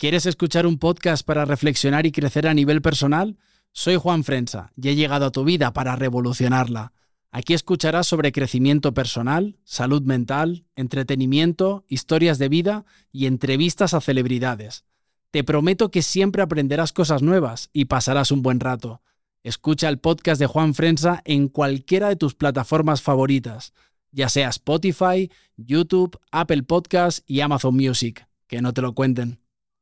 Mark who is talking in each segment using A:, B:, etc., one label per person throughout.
A: ¿Quieres escuchar un podcast para reflexionar y crecer a nivel personal? Soy Juan Frensa y he llegado a tu vida para revolucionarla. Aquí escucharás sobre crecimiento personal, salud mental, entretenimiento, historias de vida y entrevistas a celebridades. Te prometo que siempre aprenderás cosas nuevas y pasarás un buen rato. Escucha el podcast de Juan Frensa en cualquiera de tus plataformas favoritas, ya sea Spotify, YouTube, Apple Podcasts y Amazon Music. Que no te lo cuenten.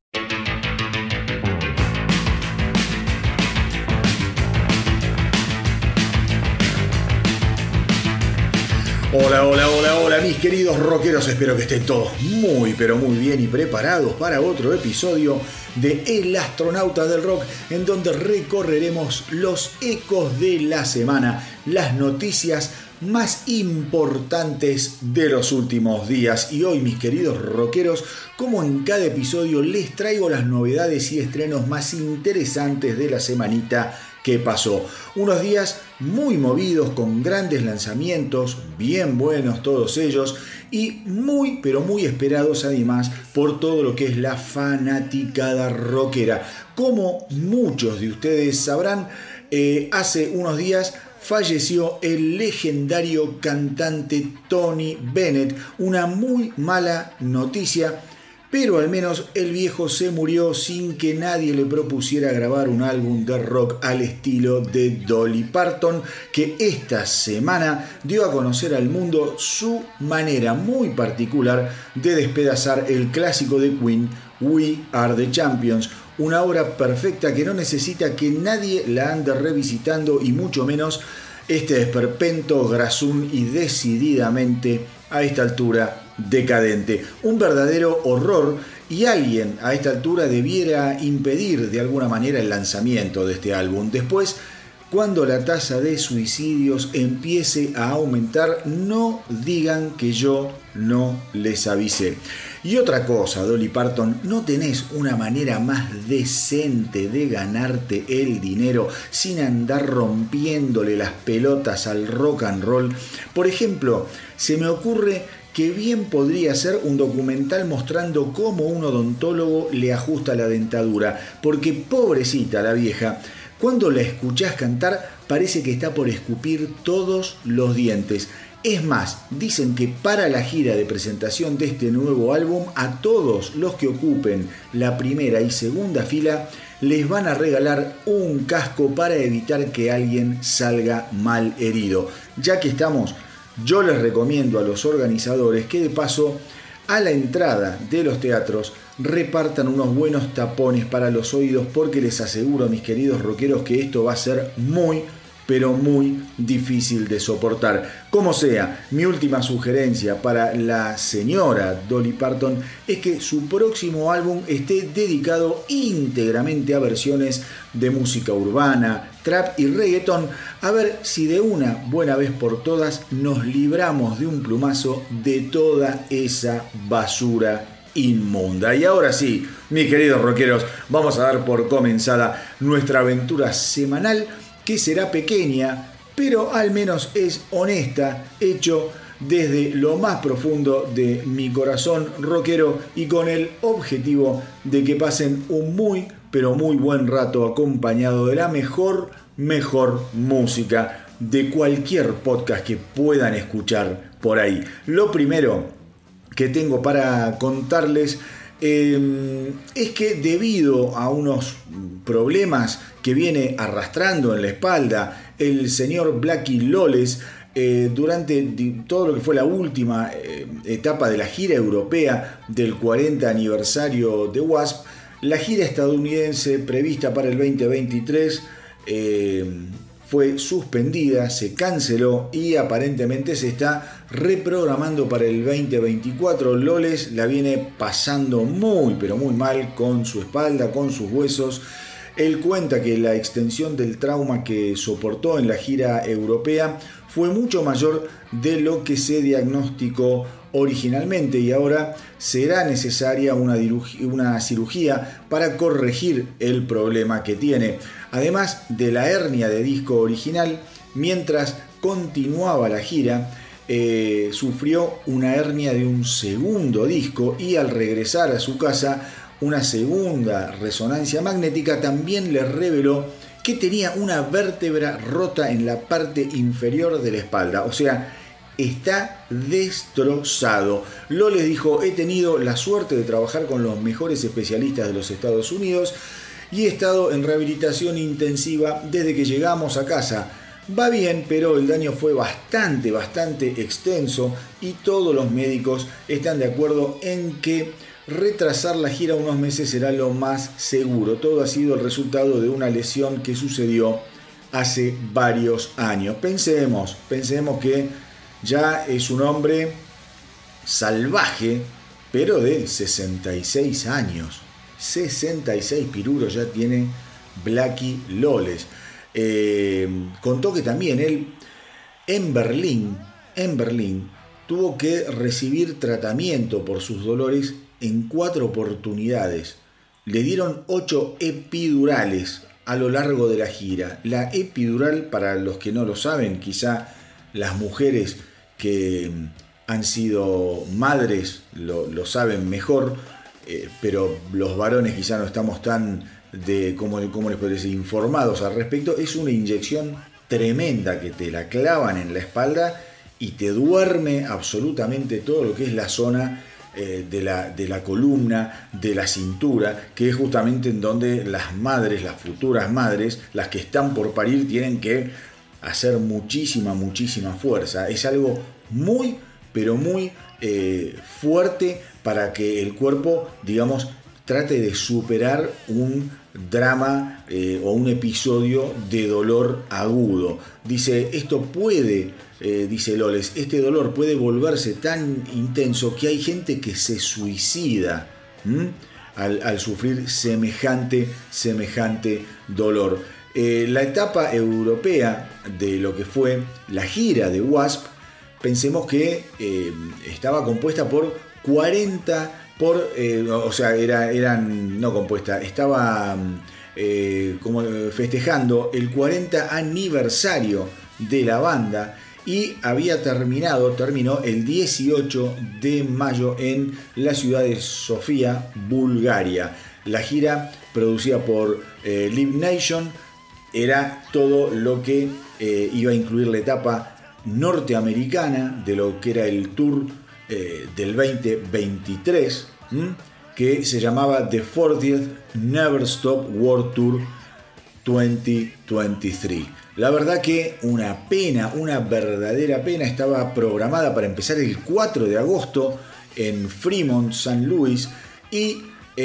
B: Hola, mis queridos rockeros. Espero que estén todos muy, pero muy bien y preparados para otro episodio de El Astronauta del Rock, en donde recorreremos los ecos de la semana, las noticias más importantes de los últimos días. Y hoy, mis queridos rockeros, como en cada episodio, les traigo las novedades y estrenos más interesantes de la semanita que pasó. Unos días muy movidos, con grandes lanzamientos, bien buenos todos ellos, y muy, pero muy esperados además por todo lo que es la fanaticada rockera. Como muchos de ustedes sabrán, hace unos días falleció el legendario cantante Tony Bennett. Una muy mala noticia, pero al menos el viejo se murió sin que nadie le propusiera grabar un álbum de rock al estilo de Dolly Parton, que esta semana dio a conocer al mundo su manera muy particular de despedazar el clásico de Queen, We Are the Champions. Una obra perfecta que no necesita que nadie la ande revisitando, y mucho menos este esperpento, grazún y decididamente a esta altura decadente. Un verdadero horror, y alguien a esta altura debiera impedir de alguna manera el lanzamiento de este álbum. Después, cuando la tasa de suicidios empiece a aumentar, no digan que yo no les avisé. Y otra cosa, Dolly Parton, ¿no tenés una manera más decente de ganarte el dinero sin andar rompiéndole las pelotas al rock and roll? Por ejemplo, se me ocurre que bien podría ser un documental mostrando cómo un odontólogo le ajusta la dentadura, porque pobrecita la vieja, cuando la escuchás cantar parece que está por escupir todos los dientes. Es más, dicen que para la gira de presentación de este nuevo álbum, a todos los que ocupen la primera y segunda fila les van a regalar un casco para evitar que alguien salga mal herido. Ya que estamos, yo les recomiendo a los organizadores que de paso a la entrada de los teatros repartan unos buenos tapones para los oídos, porque les aseguro, mis queridos rockeros, que esto va a ser muy, pero muy difícil de soportar. Como sea, mi última sugerencia para la señora Dolly Parton es que su próximo álbum esté dedicado íntegramente a versiones de música urbana, trap y reggaetón, a ver si de una buena vez por todas nos libramos de un plumazo de toda esa basura inmunda. Y ahora sí, mis queridos rockeros, vamos a dar por comenzada nuestra aventura semanal, que será pequeña, pero al menos es honesta, hecho desde lo más profundo de mi corazón rockero y con el objetivo de que pasen un muy, pero muy buen rato acompañado de la mejor música de cualquier podcast que puedan escuchar por ahí. Lo primero que tengo para contarles es que debido a unos problemas que viene arrastrando en la espalda el señor Blackie Lawless durante todo lo que fue la última etapa de la gira europea del 40 aniversario de Wasp, la gira estadounidense prevista para el 2023 fue suspendida, se canceló y aparentemente se está reprogramando para el 2024. Lawless la viene pasando muy, pero muy mal con su espalda, con sus huesos. Él cuenta que la extensión del trauma que soportó en la gira europea fue mucho mayor de lo que se diagnosticó originalmente, y ahora será necesaria una cirugía para corregir el problema que tiene. Además de la hernia de disco original, mientras continuaba la gira, sufrió una hernia de un segundo disco, y al regresar a su casa una segunda resonancia magnética también le reveló que tenía una vértebra rota en la parte inferior de la espalda. O sea, está destrozado. Loles dijo: he tenido la suerte de trabajar con los mejores especialistas de los Estados Unidos y he estado en rehabilitación intensiva desde que llegamos a casa. Va bien, pero el daño fue bastante extenso y todos los médicos están de acuerdo en que retrasar la gira unos meses será lo más seguro. Todo ha sido el resultado de una lesión que sucedió hace varios años. Pensemos que ya es un hombre salvaje, pero de 66 años. 66 pirulos ya tiene Blackie Lawless. Contó que también él en Berlín tuvo que recibir tratamiento por sus dolores en 4 oportunidades. Le dieron 8 epidurales a lo largo de la gira. La epidural, para los que no lo saben, quizá las mujeres que han sido madres lo saben mejor, pero los varones quizá no estamos tan ¿cómo les puedo decir?, informados al respecto. Es una inyección tremenda que te la clavan en la espalda y te duerme absolutamente todo lo que es la zona de la columna, de la cintura, que es justamente en donde las madres, las futuras madres, las que están por parir, tienen que hacer muchísima fuerza. Es algo muy, pero muy fuerte para que el cuerpo, digamos, trate de superar un drama o un episodio de dolor agudo. Dice, dice Lawless, este dolor puede volverse tan intenso que hay gente que se suicida al sufrir semejante dolor. La etapa europea de lo que fue la gira de Wasp, pensemos que estaba compuesta por 40... estaba como festejando el 40 aniversario de la banda y terminó el 18 de mayo en la ciudad de Sofía, Bulgaria. La gira, producida por Live Nation, era todo lo que iba a incluir la etapa norteamericana de lo que era el tour del 2023, que se llamaba The 40th Never Stop World Tour 2023. La verdad que una verdadera pena. Estaba programada para empezar el 4 de agosto en Fremont, San Luis, y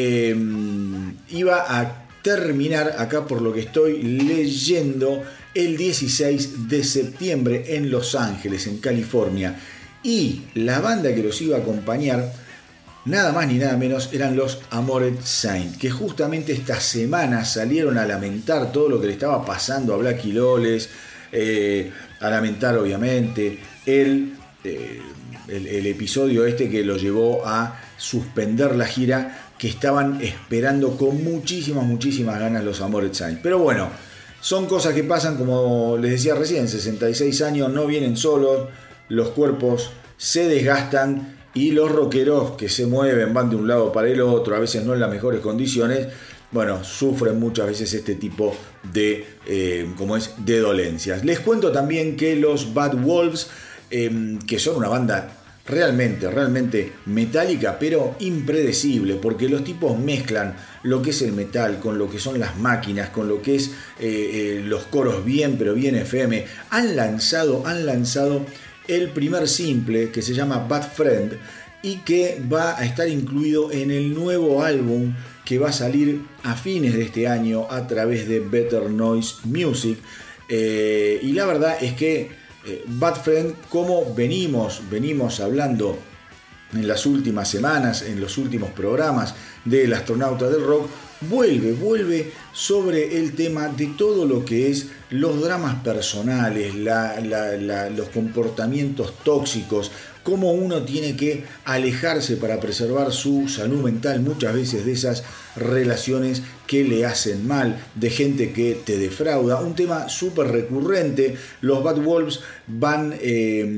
B: iba a terminar, acá por lo que estoy leyendo, el 16 de septiembre en Los Ángeles, en California. Y la banda que los iba a acompañar, nada más ni nada menos, eran los Amored Saint, que justamente esta semana salieron a lamentar todo lo que le estaba pasando a Blackie Lawless, a lamentar obviamente el episodio este que lo llevó a suspender la gira, que estaban esperando con muchísimas ganas los Amored Saint. Pero bueno, son cosas que pasan, como les decía recién, 66 años no vienen solos. Los cuerpos se desgastan y los rockeros que se mueven, van de un lado para el otro, a veces no en las mejores condiciones, bueno, sufren muchas veces este tipo de dolencias. Les cuento también que los Bad Wolves, que son una banda realmente metálica, pero impredecible, porque los tipos mezclan lo que es el metal con lo que son las máquinas, con lo que es los coros bien FM. Han lanzado el primer simple, que se llama Bad Friend, y que va a estar incluido en el nuevo álbum que va a salir a fines de este año a través de Better Noise Music. Y la verdad es que Bad Friend, como venimos hablando en las últimas semanas, en los últimos programas del Astronauta del Rock, vuelve sobre el tema de todo lo que es los dramas personales, los comportamientos tóxicos, cómo uno tiene que alejarse para preservar su salud mental muchas veces de esas relaciones que le hacen mal, de gente que te defrauda. Un tema súper recurrente. Los Bad Wolves van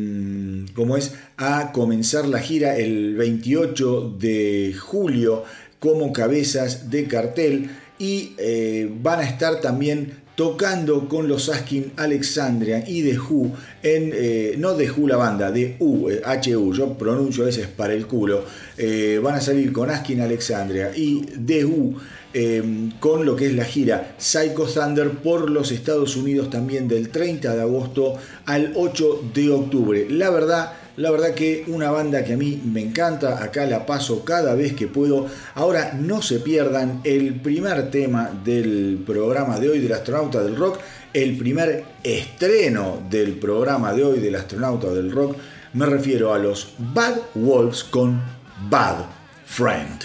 B: a comenzar la gira el 28 de julio como cabezas de cartel y van a estar también tocando con los Asking Alexandria y The Who, no The Who la banda, The Who, H-U, yo pronuncio a veces para el culo, van a salir con Asking Alexandria y The Who con lo que es la gira Psycho Thunder por los Estados Unidos también del 30 de agosto al 8 de octubre. La verdad que una banda que a mí me encanta, acá la paso cada vez que puedo. Ahora no se pierdan el primer tema del programa de hoy del Astronauta del Rock, el primer estreno del programa de hoy del Astronauta del Rock. Me refiero a los Bad Wolves con Bad Friend.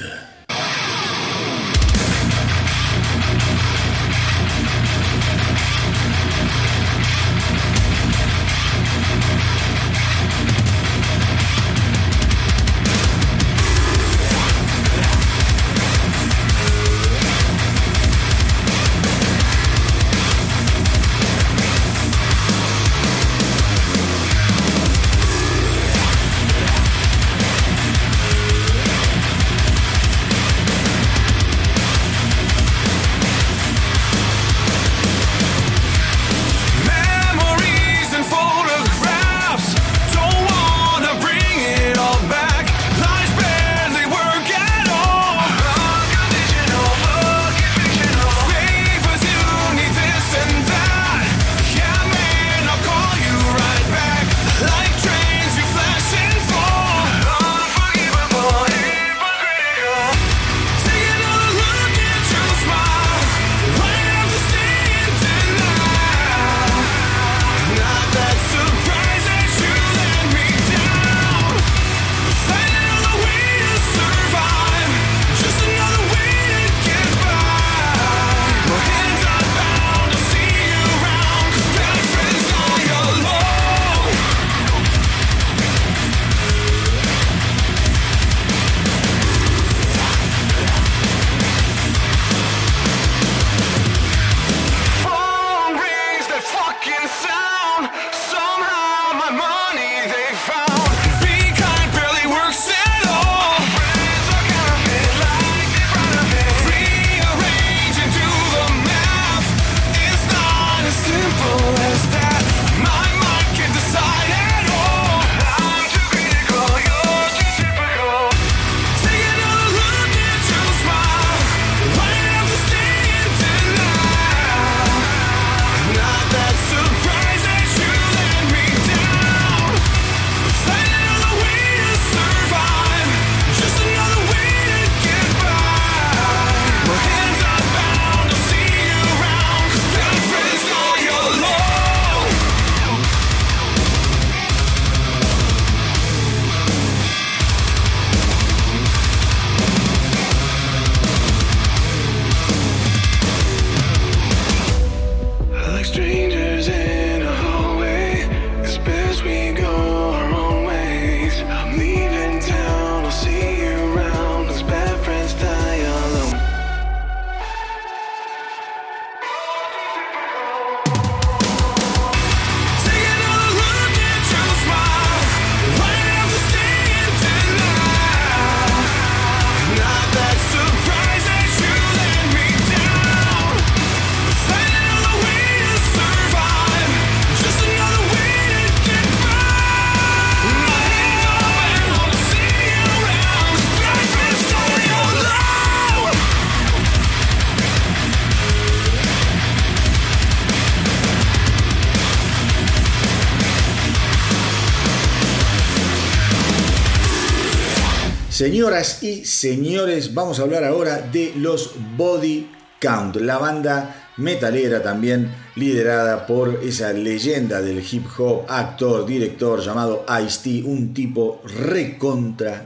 B: Señoras y señores, vamos a hablar ahora de los Body Count, la banda metalera también liderada por esa leyenda del hip hop, actor, director llamado Ice-T, un tipo recontra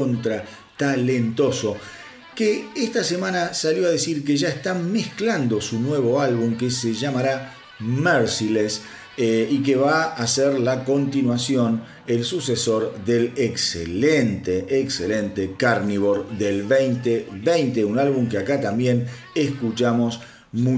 B: talentoso, que esta semana salió a decir que ya están mezclando su nuevo álbum que se llamará Merciless, y que va a ser la continuación, el sucesor del excelente Carnivore del 2020, un álbum que acá también escuchamos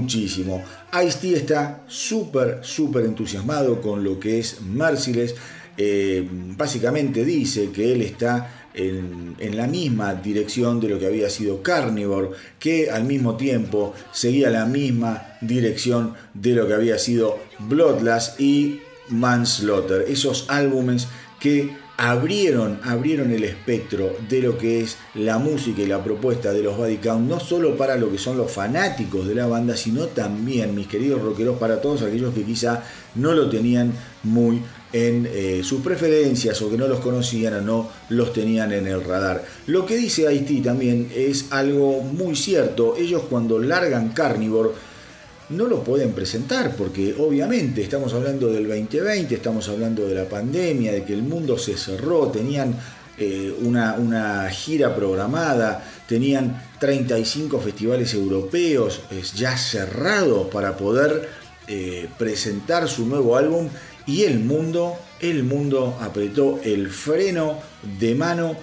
B: muchísimo. Ice-T está súper entusiasmado con lo que es Merciless. básicamente dice que él está en la misma dirección de lo que había sido Carnivore, que al mismo tiempo seguía la misma dirección de lo que había sido Bloodlust y Manslaughter, esos álbumes que abrieron el espectro de lo que es la música y la propuesta de los Body Count, no solo para lo que son los fanáticos de la banda, sino también, mis queridos rockeros, para todos aquellos que quizá no lo tenían muy en sus preferencias, o que no los conocían o no los tenían en el radar. Lo que dice Ice-T también es algo muy cierto. Ellos, cuando largan Carnivore, no lo pueden presentar porque obviamente estamos hablando del 2020, estamos hablando de la pandemia, de que el mundo se cerró, tenían una gira programada, tenían 35 festivales europeos ya cerrados para poder presentar su nuevo álbum, y el mundo apretó el freno de mano,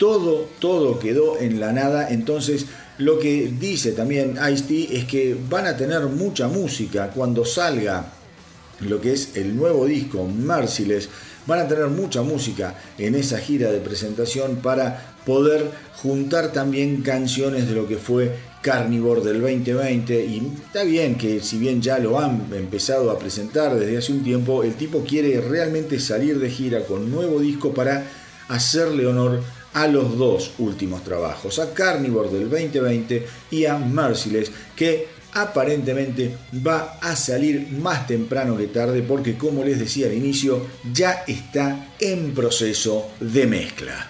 B: todo quedó en la nada. Entonces, lo que dice también Ice-T es que van a tener mucha música cuando salga lo que es el nuevo disco Merciless. Van a tener mucha música en esa gira de presentación para poder juntar también canciones de lo que fue Carnivore del 2020. Y está bien que, si bien ya lo han empezado a presentar desde hace un tiempo, el tipo quiere realmente salir de gira con nuevo disco para hacerle honor a los dos últimos trabajos, a Carnivore del 2020 y a Merciless, que aparentemente va a salir más temprano que tarde, porque, como les decía al inicio, ya está en proceso de mezcla.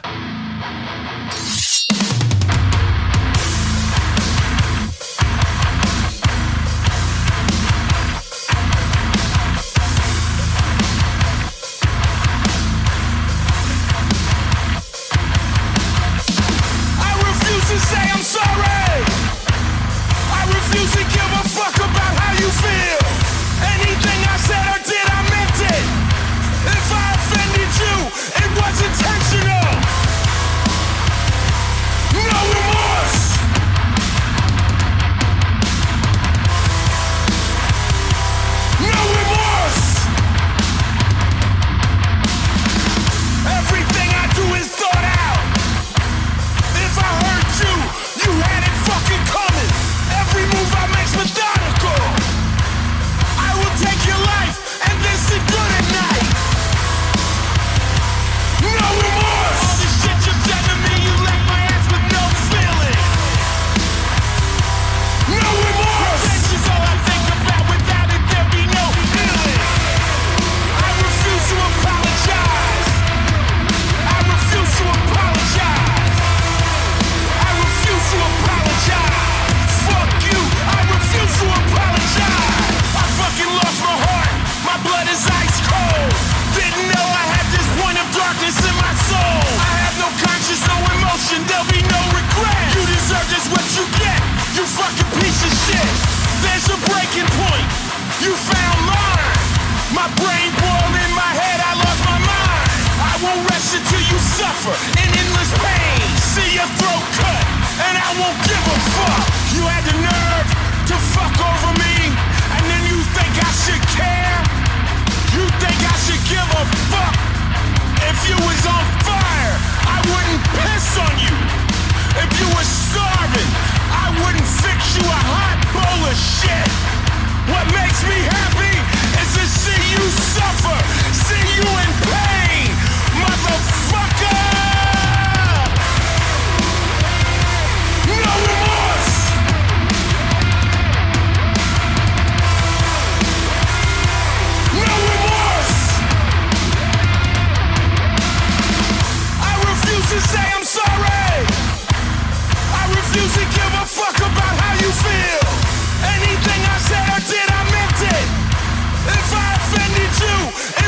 C: Anything I said or did, I meant it. If I offended you,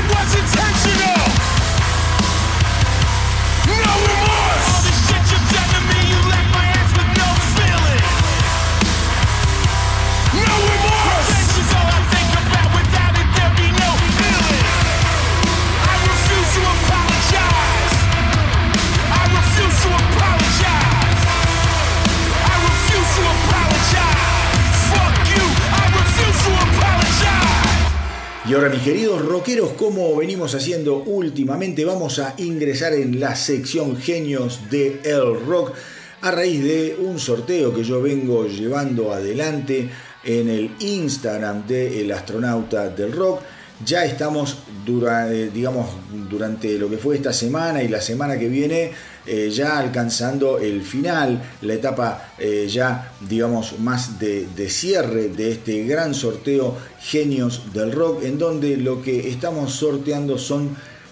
B: Y ahora, mis queridos rockeros, como venimos haciendo últimamente, vamos a ingresar en la sección Genios de El Rock a raíz de un sorteo que yo vengo llevando adelante en el Instagram de El Astronauta del Rock. Ya estamos durante lo que fue esta semana y la semana que viene ya alcanzando el final, la etapa más de cierre de este gran sorteo Genios del Rock, en donde lo que estamos sorteando son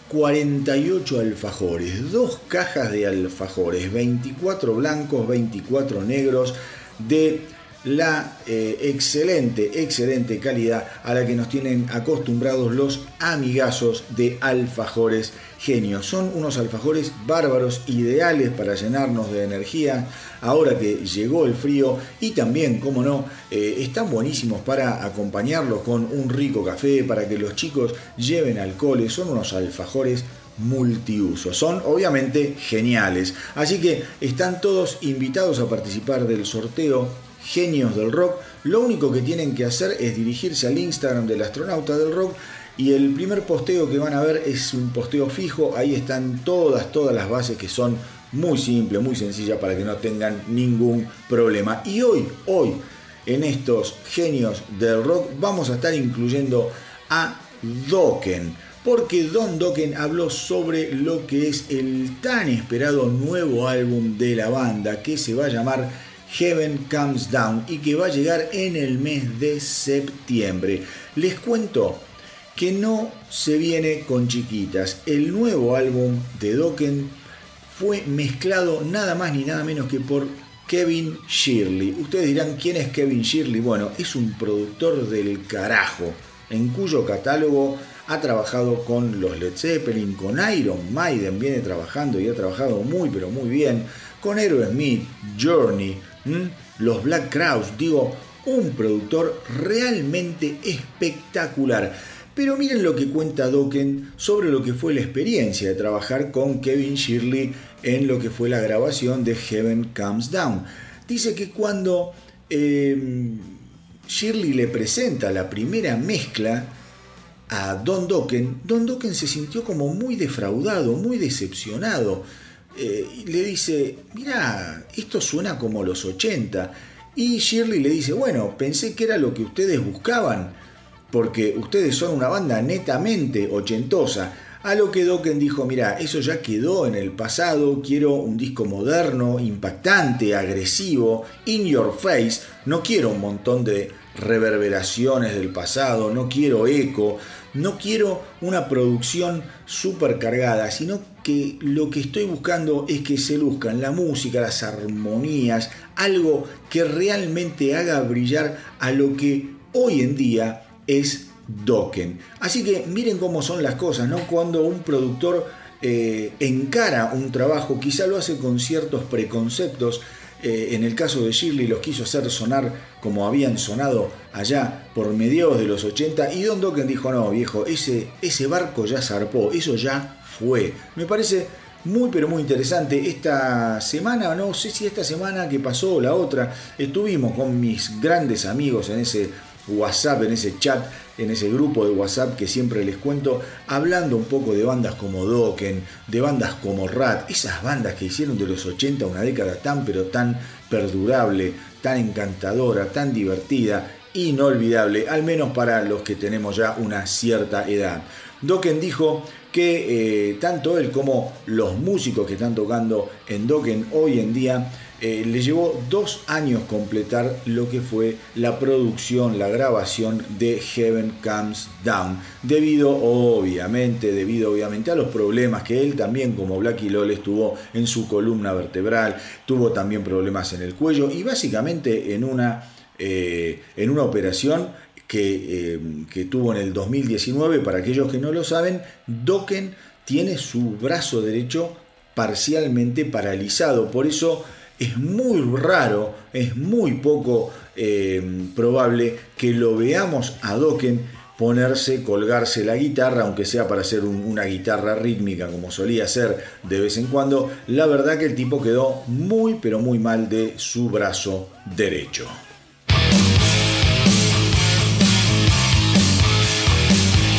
B: 48 alfajores, 2 cajas de alfajores, 24 blancos, 24 negros, de la excelente calidad a la que nos tienen acostumbrados los amigazos de Alfajores Genios. Son unos alfajores bárbaros, ideales para llenarnos de energía ahora que llegó el frío, y también, como no, están buenísimos para acompañarlos con un rico café, para que los chicos lleven alcoholes. Son unos alfajores multiuso, son obviamente geniales, así que están todos invitados a participar del sorteo Genios del Rock. Lo único que tienen que hacer es dirigirse al Instagram del Astronauta del Rock, y el primer posteo que van a ver es un posteo fijo. Ahí están todas las bases, que son muy simples, muy sencillas, para que no tengan ningún problema. Y hoy en estos Genios del Rock vamos a estar incluyendo a Dokken, porque Don Dokken habló sobre lo que es el tan esperado nuevo álbum de la banda, que se va a llamar Heaven Comes Down y que va a llegar en el mes de septiembre. Les cuento que no se viene con chiquitas. El nuevo álbum de Dokken fue mezclado nada más ni nada menos que por Kevin Shirley. Ustedes dirán, ¿quién es Kevin Shirley? Bueno, es un productor del carajo, en cuyo catálogo ha trabajado con los Led Zeppelin, con Iron Maiden, viene trabajando y ha trabajado muy pero muy bien, con Aerosmith, Journey, los Black Crowes. Un productor realmente espectacular. Pero miren lo que cuenta Dokken sobre lo que fue la experiencia de trabajar con Kevin Shirley en lo que fue la grabación de Heaven Comes Down. Dice que cuando Shirley le presenta la primera mezcla a Don Dokken se sintió como muy defraudado, muy decepcionado. Le dice, mirá, esto suena como los 80. Y Shirley le dice, bueno, pensé que era lo que ustedes buscaban, porque ustedes son una banda netamente ochentosa. A lo que Dokken dijo, mirá, eso ya quedó en el pasado, quiero un disco moderno, impactante, agresivo, in your face. No quiero un montón de reverberaciones del pasado, no quiero eco, no quiero una producción súper cargada, sino que lo que estoy buscando es que se luzcan la música, las armonías, algo que realmente haga brillar a lo que hoy en día es Dokken. Así que miren cómo son las cosas, ¿no? Cuando un productor encara un trabajo, quizá lo hace con ciertos preconceptos. En el caso de Shirley los quiso hacer sonar como habían sonado allá por mediados de los 80, y Don Dokken dijo, no viejo, ese barco ya zarpó, eso ya fue. Me parece muy pero muy interesante. Esta semana, no sé si esta semana que pasó o la otra, estuvimos con mis grandes amigos en ese WhatsApp, en ese chat, en ese grupo de WhatsApp que siempre les cuento, hablando un poco de bandas como Dokken, de bandas como Ratt, esas bandas que hicieron de los 80 una década tan pero tan perdurable, tan encantadora, tan divertida, inolvidable, al menos para los que tenemos ya una cierta edad. Dokken dijo que tanto él como los músicos que están tocando en Dokken hoy en día le llevó 2 años completar lo que fue la producción, la grabación de Heaven Comes Down, debido obviamente a los problemas que él también, como Blackie Lawless, tuvo en su columna vertebral, tuvo también problemas en el cuello, y básicamente en una operación que tuvo en el 2019. Para aquellos que no lo saben, Dokken tiene su brazo derecho parcialmente paralizado, por eso es muy raro, es muy poco probable que lo veamos a Dokken colgarse la guitarra, aunque sea para hacer una guitarra rítmica como solía hacer de vez en cuando. La verdad que el tipo quedó muy pero muy mal de su brazo derecho.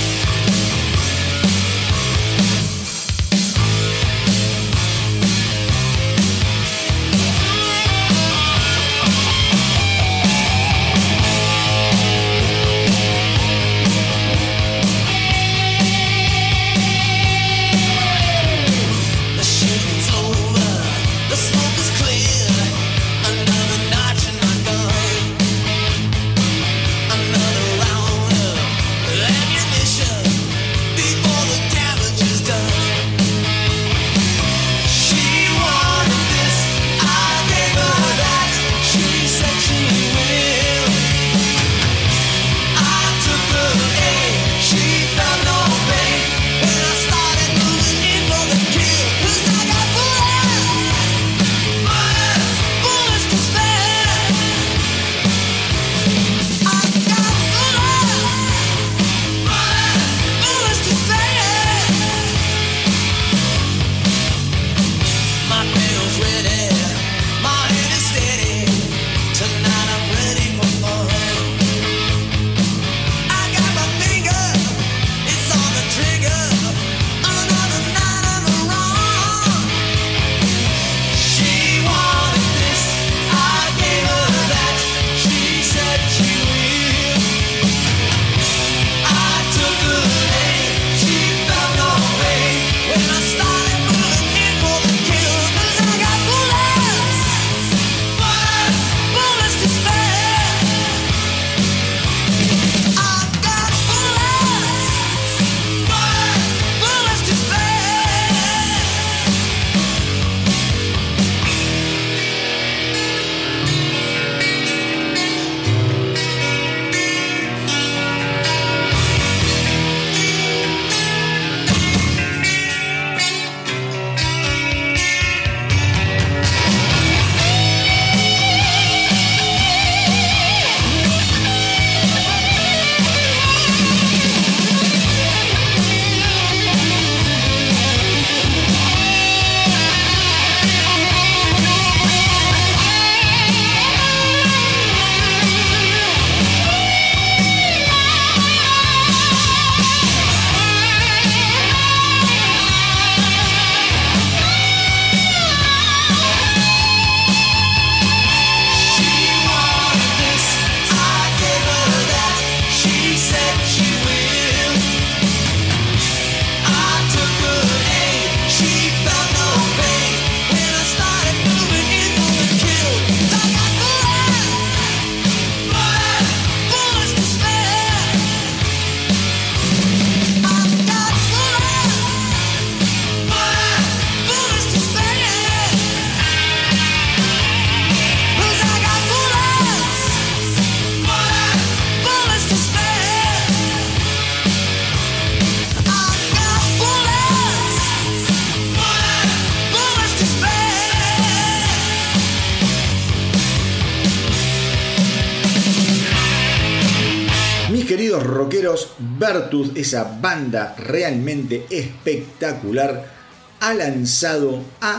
B: queridos rockeros, Virtud, esa banda realmente espectacular, ha lanzado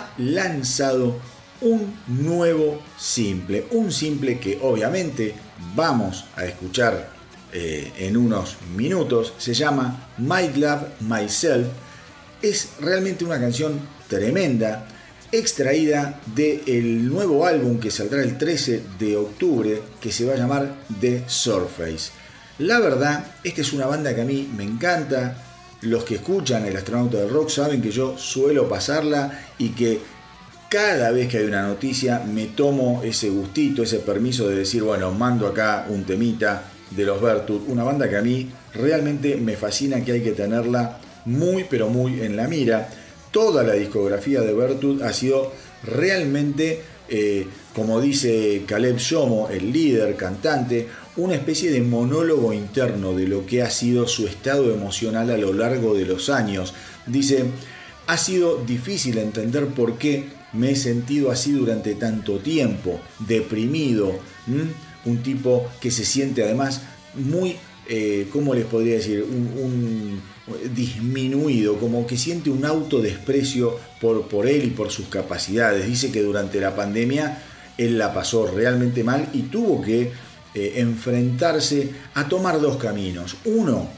B: un nuevo simple. Un simple que obviamente vamos a escuchar en unos minutos. Se llama My Love Myself. Es realmente una canción tremenda, extraída del nuevo álbum que saldrá el 13 de octubre, que se va a llamar The Surface. La verdad, esta es una banda que a mí me encanta. Los que escuchan El Astronauta del Rock saben que yo suelo pasarla y que cada vez que hay una noticia me tomo ese gustito, ese permiso de decir, bueno, mando acá un temita de los Virtud, una banda que a mí realmente me fascina, que hay que tenerla muy pero muy en la mira. Toda la discografía de Virtud ha sido realmente, como dice Caleb Shomo, el líder, cantante, una especie de monólogo interno de lo que ha sido su estado emocional a lo largo de los años. Dice, ha sido difícil entender por qué me he sentido así durante tanto tiempo, deprimido, un tipo que se siente además muy, ¿cómo les podría decir? Un disminuido, como que siente un autodesprecio por él y por sus capacidades. Dice que durante la pandemia él la pasó realmente mal y tuvo que enfrentarse a tomar dos caminos. Uno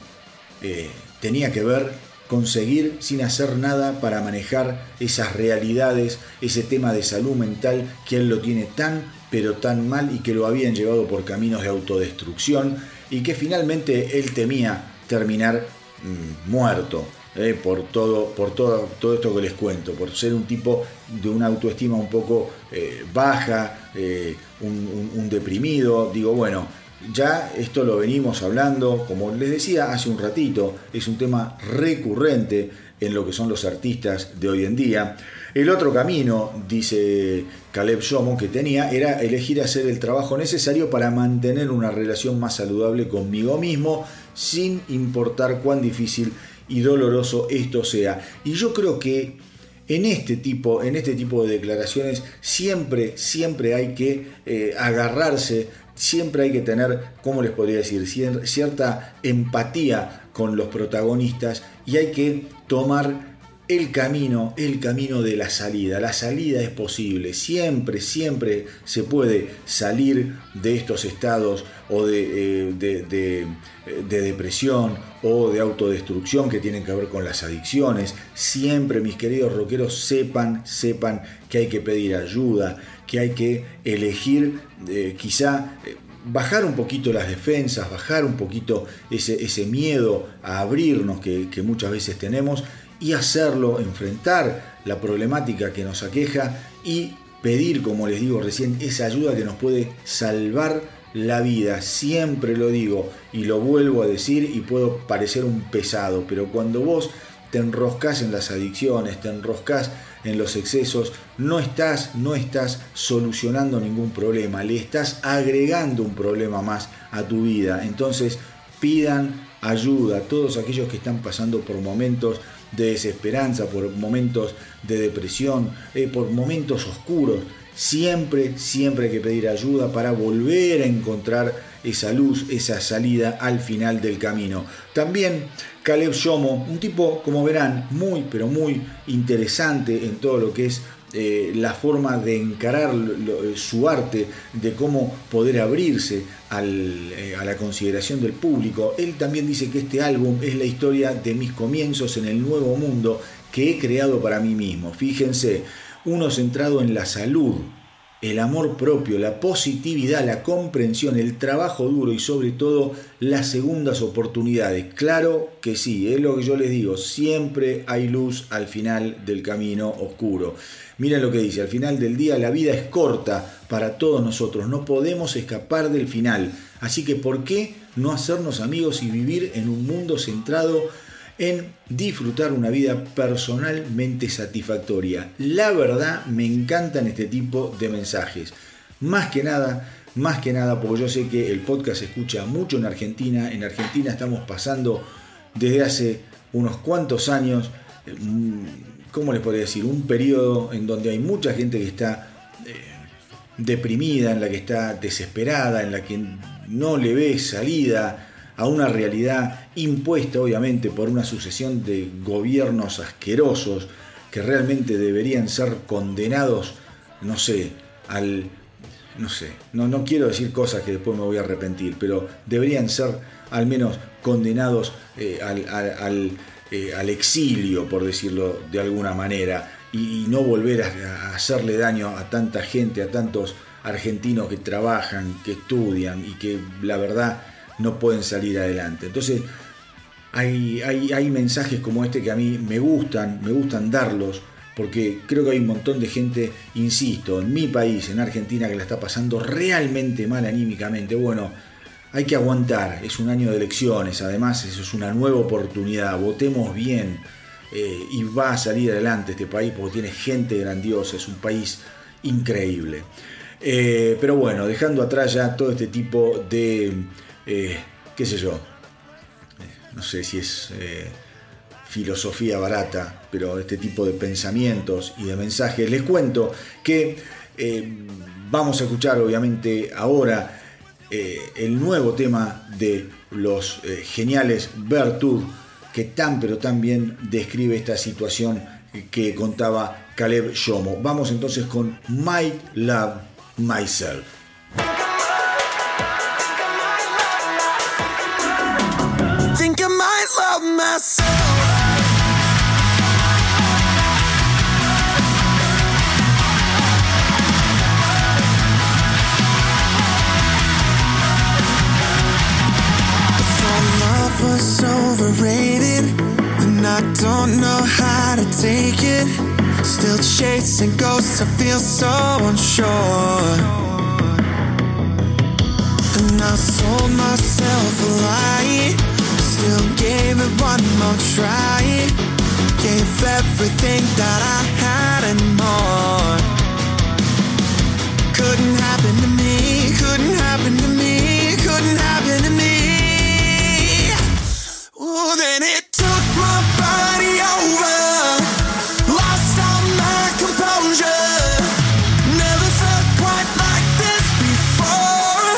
B: tenía que ver con seguir sin hacer nada para manejar esas realidades, ese tema de salud mental que él lo tiene tan pero tan mal y que lo habían llevado por caminos de autodestrucción y que finalmente él temía terminar muerto por todo esto que les cuento, por ser un tipo de una autoestima un poco baja, un deprimido. Digo, bueno, ya esto lo venimos hablando, como les decía hace un ratito, es un tema recurrente en lo que son los artistas de hoy en día. El otro camino, dice Caleb Shomo, que tenía era elegir hacer el trabajo necesario para mantener una relación más saludable conmigo mismo, sin importar cuán difícil y doloroso esto sea. Y yo creo que en este tipo de declaraciones siempre hay que agarrarse, siempre hay que tener, ¿cómo les podría decir?, cierta empatía con los protagonistas y hay que tomar el camino de la salida. La salida es posible, siempre se puede salir de estos estados o de depresión o de autodestrucción que tienen que ver con las adicciones. Siempre, mis queridos rockeros, sepan que hay que pedir ayuda, que hay que elegir quizá bajar un poquito las defensas, bajar un poquito ese miedo a abrirnos que muchas veces tenemos y hacerlo, enfrentar la problemática que nos aqueja y pedir, como les digo recién, esa ayuda que nos puede salvar la vida. Siempre lo digo y lo vuelvo a decir y puedo parecer un pesado, pero cuando vos te enroscás en las adicciones, te enroscás en los excesos, no estás solucionando ningún problema, le estás agregando un problema más a tu vida. Entonces pidan ayuda a todos aquellos que están pasando por momentos de desesperanza, por momentos de depresión, por momentos oscuros. Siempre hay que pedir ayuda para volver a encontrar esa luz, esa salida al final del camino. También Caleb Shomo, un tipo, como verán, muy pero muy interesante en todo lo que es la forma de encarar su arte, de cómo poder abrirse a la consideración del público. Él también dice que este álbum es la historia de mis comienzos en el nuevo mundo que he creado para mí mismo. Fíjense, uno centrado en la salud, el amor propio, la positividad, la comprensión, el trabajo duro y sobre todo las segundas oportunidades. Claro que sí, es lo que yo les digo, siempre hay luz al final del camino oscuro. Miren lo que dice, al final del día la vida es corta para todos nosotros, no podemos escapar del final. Así que ¿por qué no hacernos amigos y vivir en un mundo centrado en disfrutar una vida personalmente satisfactoria? La verdad, me encantan este tipo de mensajes. Más que nada, porque yo sé que el podcast se escucha mucho en Argentina. En Argentina estamos pasando desde hace unos cuantos años, ¿cómo les podría decir? Un periodo en donde hay mucha gente que está deprimida, en la que está desesperada, en la que no le ve salida a una realidad impuesta obviamente por una sucesión de gobiernos asquerosos que realmente deberían ser condenados, no quiero decir cosas que después me voy a arrepentir, pero deberían ser al menos condenados al exilio, por decirlo de alguna manera, y no volver a hacerle daño a tanta gente, a tantos argentinos que trabajan, que estudian y que la verdad no pueden salir adelante. Entonces hay mensajes como este que a mí me gustan darlos, porque creo que hay un montón de gente, insisto, en mi país, en Argentina, que la está pasando realmente mal anímicamente. Bueno, hay que aguantar, es un año de elecciones, además eso es una nueva oportunidad, votemos bien, y va a salir adelante este país porque tiene gente grandiosa, es un país increíble. Pero bueno, dejando atrás ya todo este tipo de, qué sé yo, no sé si es filosofía barata, pero este tipo de pensamientos y de mensajes, les cuento que vamos a escuchar obviamente ahora el nuevo tema de los geniales Vertud, que tan pero tan bien describe esta situación que contaba Caleb Shomo. Vamos entonces con My Love Myself.
C: Think I might love myself. Love was overrated, and I don't know how to take it. Still chasing ghosts, I feel so unsure. And I sold myself a lie, still gave it one more try. Gave everything that I had and more. Couldn't happen to me, couldn't happen to me, couldn't happen to me. Ooh, then it took my body over, lost all my composure. Never felt quite like this before.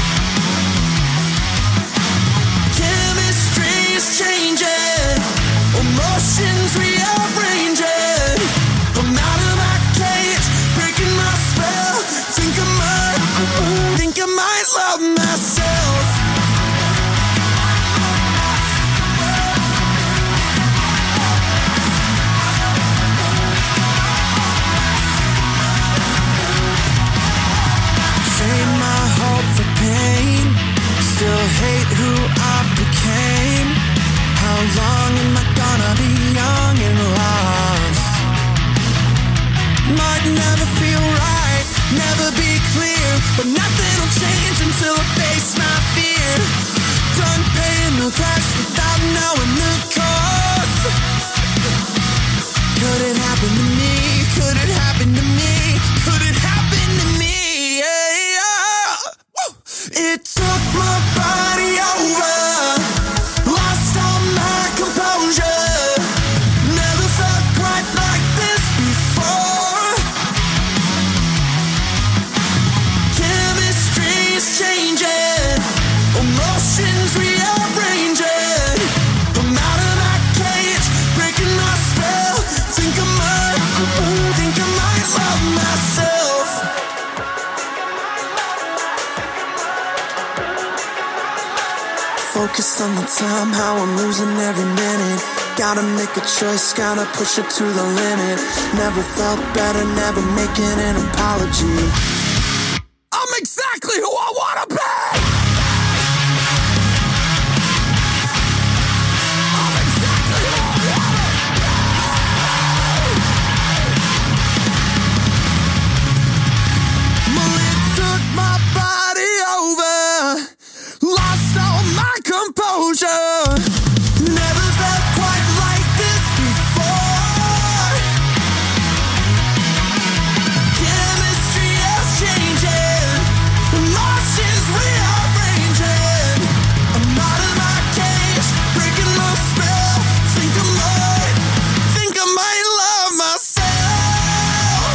C: Chemistry is changing, emotions rearranging. I'm out of my cage, breaking my spell. Think I might love myself. Still hate who I became. How long am I gonna be young and lost? Might never feel right, never be clear, but nothing will change until I face my fear. Done paying the price without knowing the cost. Could it happen to me? Could it happen to me? Could it happen to me? Yeah. It took my body over, lost all my composure. Never felt quite like this before. Chemistry is changing, emotions rearranging. I'm out of my cage, breaking my spell. Think I might love myself. Focused on the time, how I'm losing every minute. Gotta make a choice, gotta push it to the limit. Never felt better, never making an apology. I'm exactly who I wanna be! I'm exactly who I wanna be! Well, it took my body over, lost all my composure. Never felt quite like this before. Chemistry is changing, emotions rearranging. I'm out of my cage, breaking my spell. Think I might love myself.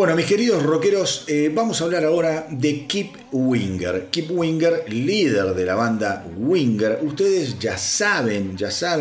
B: Bueno, mis queridos rockeros, vamos a hablar ahora de Kip Winger. Kip Winger, líder de la banda Winger. Ustedes ya saben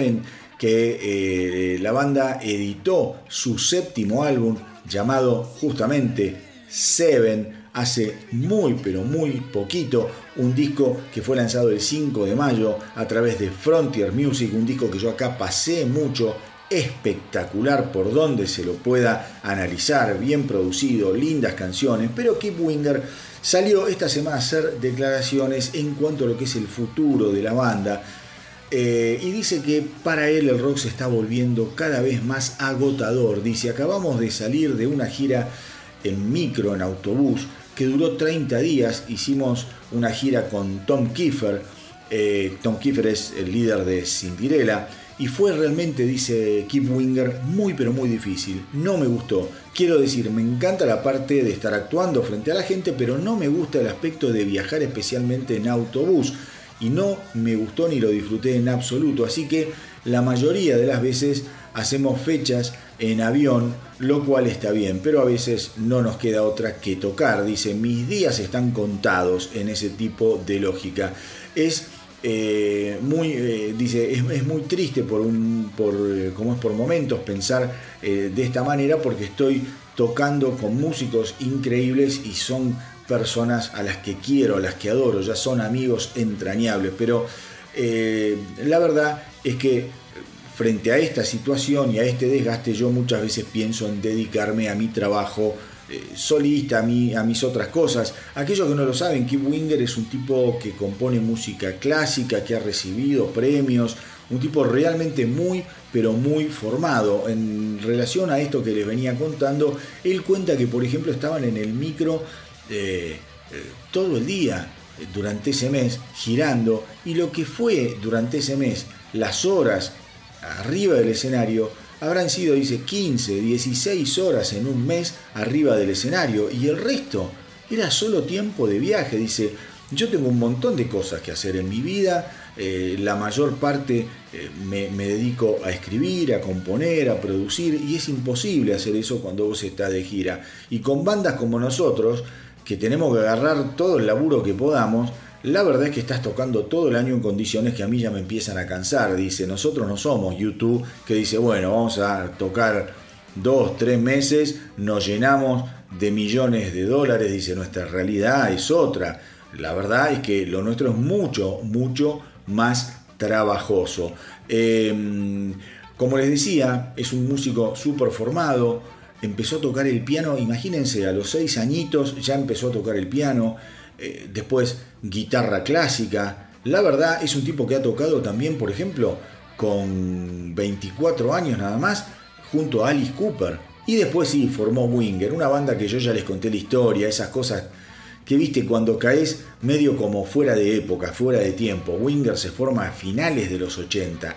B: que la banda editó su séptimo álbum llamado justamente Seven hace muy pero muy poquito, un disco que fue lanzado el 5 de mayo a través de Frontier Music, un disco que yo acá pasé mucho, espectacular por donde se lo pueda analizar, bien producido, lindas canciones, pero Kip Winger salió esta semana a hacer declaraciones en cuanto a lo que es el futuro de la banda, y dice que para él el rock se está volviendo cada vez más agotador. Dice: acabamos de salir de una gira en micro, en autobús, que duró 30 días, hicimos una gira con Tom Kiefer. Tom Kiefer es el líder de Cinderella, y fue realmente, dice Kip Winger, muy pero muy difícil. No me gustó. Quiero decir, me encanta la parte de estar actuando frente a la gente, pero no me gusta el aspecto de viajar especialmente en autobús. Y no me gustó ni lo disfruté en absoluto. Así que la mayoría de las veces hacemos fechas en avión, lo cual está bien, pero a veces no nos queda otra que tocar. Dice: mis días están contados en ese tipo de lógica. Es muy triste por momentos pensar de esta manera, porque estoy tocando con músicos increíbles y son personas a las que quiero, a las que adoro, ya son amigos entrañables, pero la verdad es que frente a esta situación y a este desgaste, yo muchas veces pienso en dedicarme a mi trabajo solista, a mis otras cosas. Aquellos que no lo saben, Kip Winger es un tipo que compone música clásica, que ha recibido premios, un tipo realmente muy pero muy formado. En relación a esto que les venía contando, él cuenta que, por ejemplo, estaban en el micro todo el día durante ese mes girando, y lo que fue durante ese mes las horas arriba del escenario habrán sido, dice, 15, 16 horas en un mes arriba del escenario, y el resto era solo tiempo de viaje. Dice: yo tengo un montón de cosas que hacer en mi vida, la mayor parte me dedico a escribir, a componer, a producir, y es imposible hacer eso cuando vos estás de gira. Y con bandas como nosotros, que tenemos que agarrar todo el laburo que podamos, la verdad es que estás tocando todo el año en condiciones que a mí ya me empiezan a cansar. Dice: nosotros no somos YouTube, que dice, bueno, vamos a tocar 2-3 meses, nos llenamos de millones de dólares. Dice: nuestra realidad es otra. La verdad es que lo nuestro es mucho, mucho más trabajoso. Como les decía, es un músico súper formado. Empezó a tocar el piano, imagínense, a los 6 añitos ya empezó a tocar el piano. Después guitarra clásica. La verdad es un tipo que ha tocado también, por ejemplo, con 24 años nada más, junto a Alice Cooper. Y después sí, formó Winger, una banda que yo ya les conté la historia, esas cosas que viste cuando caes medio como fuera de época, fuera de tiempo. Winger se forma a finales de los 80,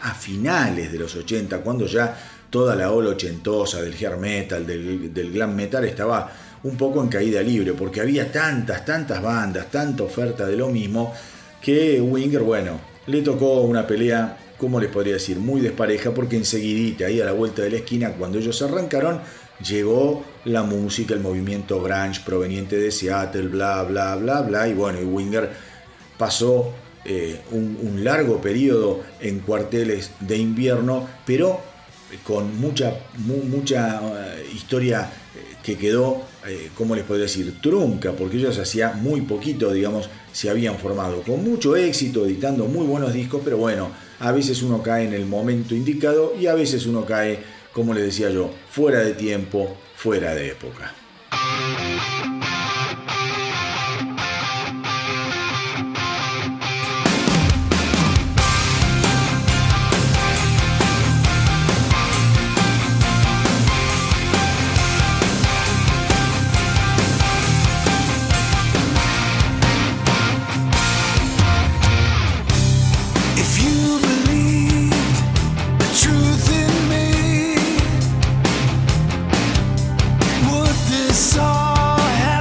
B: cuando ya toda la ola ochentosa del hair metal, del glam metal estaba un poco en caída libre, porque había tantas bandas, tanta oferta de lo mismo, que Winger, bueno, le tocó una pelea, ¿cómo les podría decir? Muy despareja, porque enseguidita, ahí a la vuelta de la esquina, cuando ellos arrancaron, llegó la música, el movimiento grunge proveniente de Seattle, bla, bla, bla, bla, y bueno, y Winger pasó un largo periodo en cuarteles de invierno, pero con mucha historia que quedó, ¿cómo les podría decir?, trunca, porque ellos hacía muy poquito, digamos, se habían formado con mucho éxito, editando muy buenos discos, pero bueno, a veces uno cae en el momento indicado y a veces uno cae, como les decía yo, fuera de tiempo, fuera de época.
C: Would this all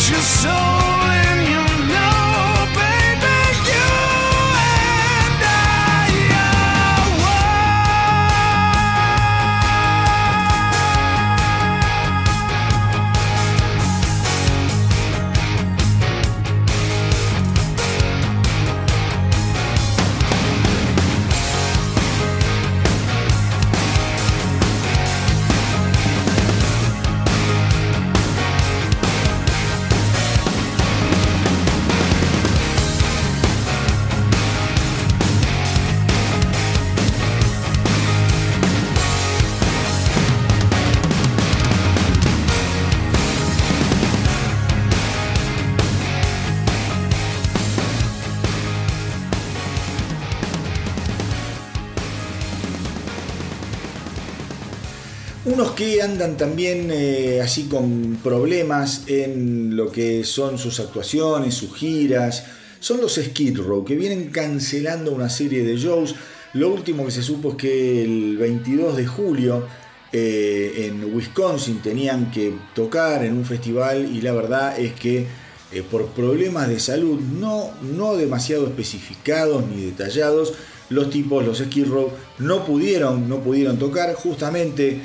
C: lose your soul and you know, baby, you and I are
B: Unos que andan también así con problemas en lo que son sus actuaciones, sus giras, son los Skid Row, que vienen cancelando una serie de shows. Lo último que se supo es que el 22 de julio en Wisconsin tenían que tocar en un festival y la verdad es que por problemas de salud no demasiado especificados ni detallados, los Skid Row no pudieron tocar. Justamente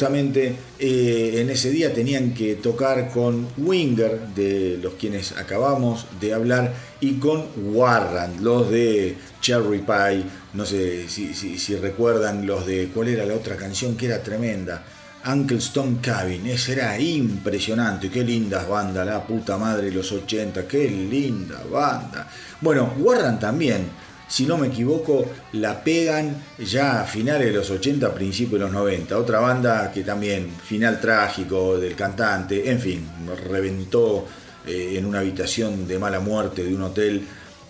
B: en ese día tenían que tocar con Winger, de los quienes acabamos de hablar, y con Warrant, los de Cherry Pie. No sé si recuerdan los de, ¿cuál era la otra canción que era tremenda? Uncle Stone Cabin. Esa era impresionante. Qué lindas bandas, la puta madre, los 80, qué linda banda. Bueno, Warrant también, si no me equivoco, la pegan ya a finales de los 80, principios de los 90. Otra banda que también, final trágico del cantante, en fin, reventó en una habitación de mala muerte de un hotel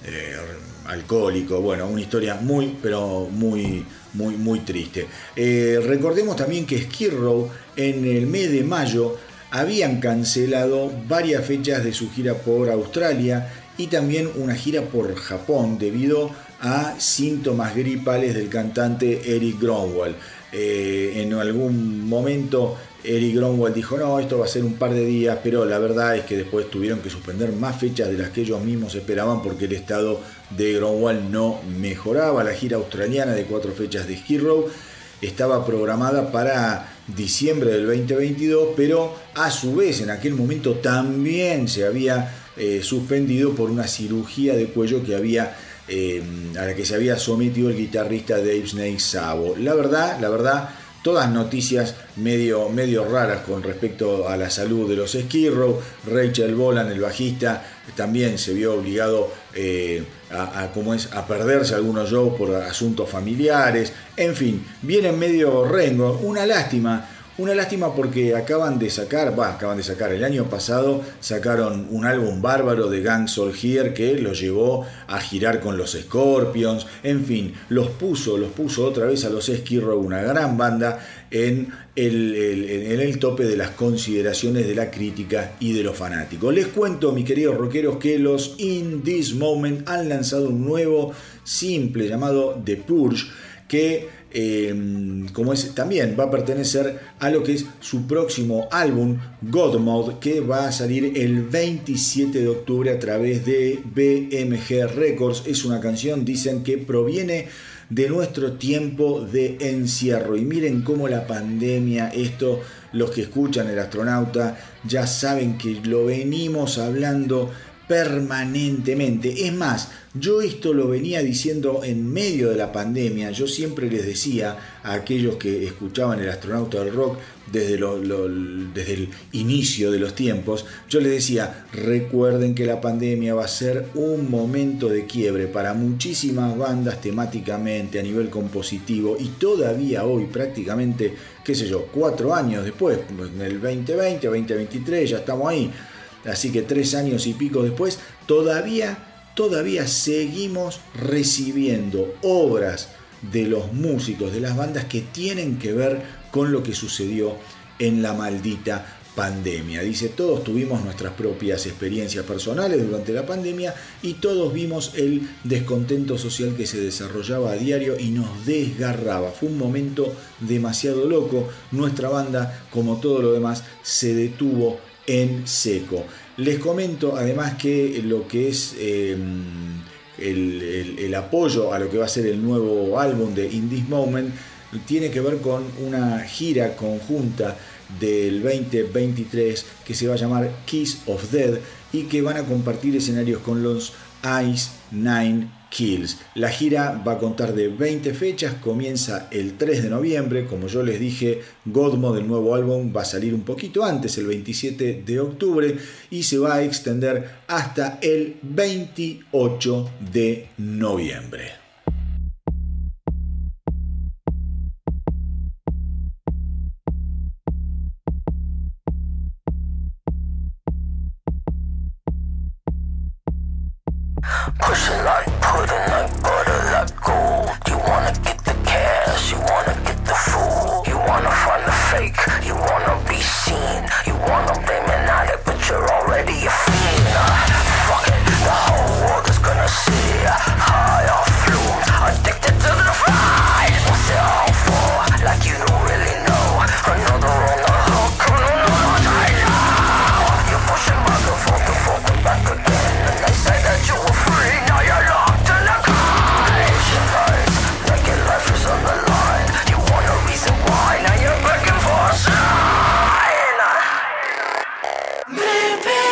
B: alcohólico. Bueno, una historia muy triste. Recordemos también que Skid Row en el mes de mayo habían cancelado varias fechas de su gira por Australia y también una gira por Japón debido a síntomas gripales del cantante Eric Grönwall. En algún momento Eric Grönwall dijo: no, esto va a ser un par de días, pero la verdad es que después tuvieron que suspender más fechas de las que ellos mismos esperaban porque el estado de Grönwall no mejoraba. La gira australiana de 4 fechas de Skid Row estaba programada para diciembre del 2022, pero a su vez en aquel momento también se había suspendido por una cirugía de cuello que había a la que se había sometido el guitarrista Dave Snake Sabo. La verdad, todas noticias medio raras con respecto a la salud de los Skid Row. Rachel Bolan, el bajista, también se vio obligado a perderse algunos shows por asuntos familiares. En fin, viene medio rengo. Una lástima porque acaban de sacar, el año pasado sacaron un álbum bárbaro de Gang Soul Here que los llevó a girar con los Scorpions. En fin, los puso otra vez a los Skid Row, una gran banda, en el tope de las consideraciones de la crítica y de los fanáticos. Les cuento, mis queridos rockeros, que los In This Moment han lanzado un nuevo simple llamado The Purge, que también va a pertenecer a lo que es su próximo álbum God Mode, que va a salir el 27 de octubre a través de BMG Records. Es una canción, dicen, que proviene de nuestro tiempo de encierro, y miren cómo la pandemia, esto los que escuchan El Astronauta ya saben que lo venimos hablando permanentemente. Es más, yo esto lo venía diciendo en medio de la pandemia. Yo siempre les decía a aquellos que escuchaban El Astronauta del Rock desde el inicio de los tiempos, yo les decía: recuerden que la pandemia va a ser un momento de quiebre para muchísimas bandas temáticamente, a nivel compositivo, y todavía hoy, prácticamente, 4 años después, en el 2020, 2023, ya estamos ahí. Así que 3 años y pico después, todavía seguimos recibiendo obras de los músicos, de las bandas, que tienen que ver con lo que sucedió en la maldita pandemia. Dice: todos tuvimos nuestras propias experiencias personales durante la pandemia y todos vimos el descontento social que se desarrollaba a diario y nos desgarraba. Fue un momento demasiado loco. Nuestra banda, como todo lo demás, se detuvo en seco. Les comento además que lo que es el apoyo a lo que va a ser el nuevo álbum de In This Moment tiene que ver con una gira conjunta del 2023 que se va a llamar Kiss of Death y que van a compartir escenarios con los Ice Nine Kills. La gira va a contar de 20 fechas, comienza el 3 de noviembre, como yo les dije, Godmo del nuevo álbum va a salir un poquito antes, el 27 de octubre, y se va a extender hasta el 28 de noviembre.
D: Pushing like pudding, like butter, like gold. You wanna get the cash, you wanna get the fool. You wanna find the fake, you wanna be seen. You wanna blame an addict, but you're already a fiend. Fuck it, the whole world is gonna see. High off fumes, addicted to the fight. What's it all for? Like you don't really know. Another on the hook, another I know. You're pushing back and forth to fucking back again. And they say that you were free, now you're locked in a cage. Like your life is on the line. You want a reason why, now you're begging for a sign.
C: Maybe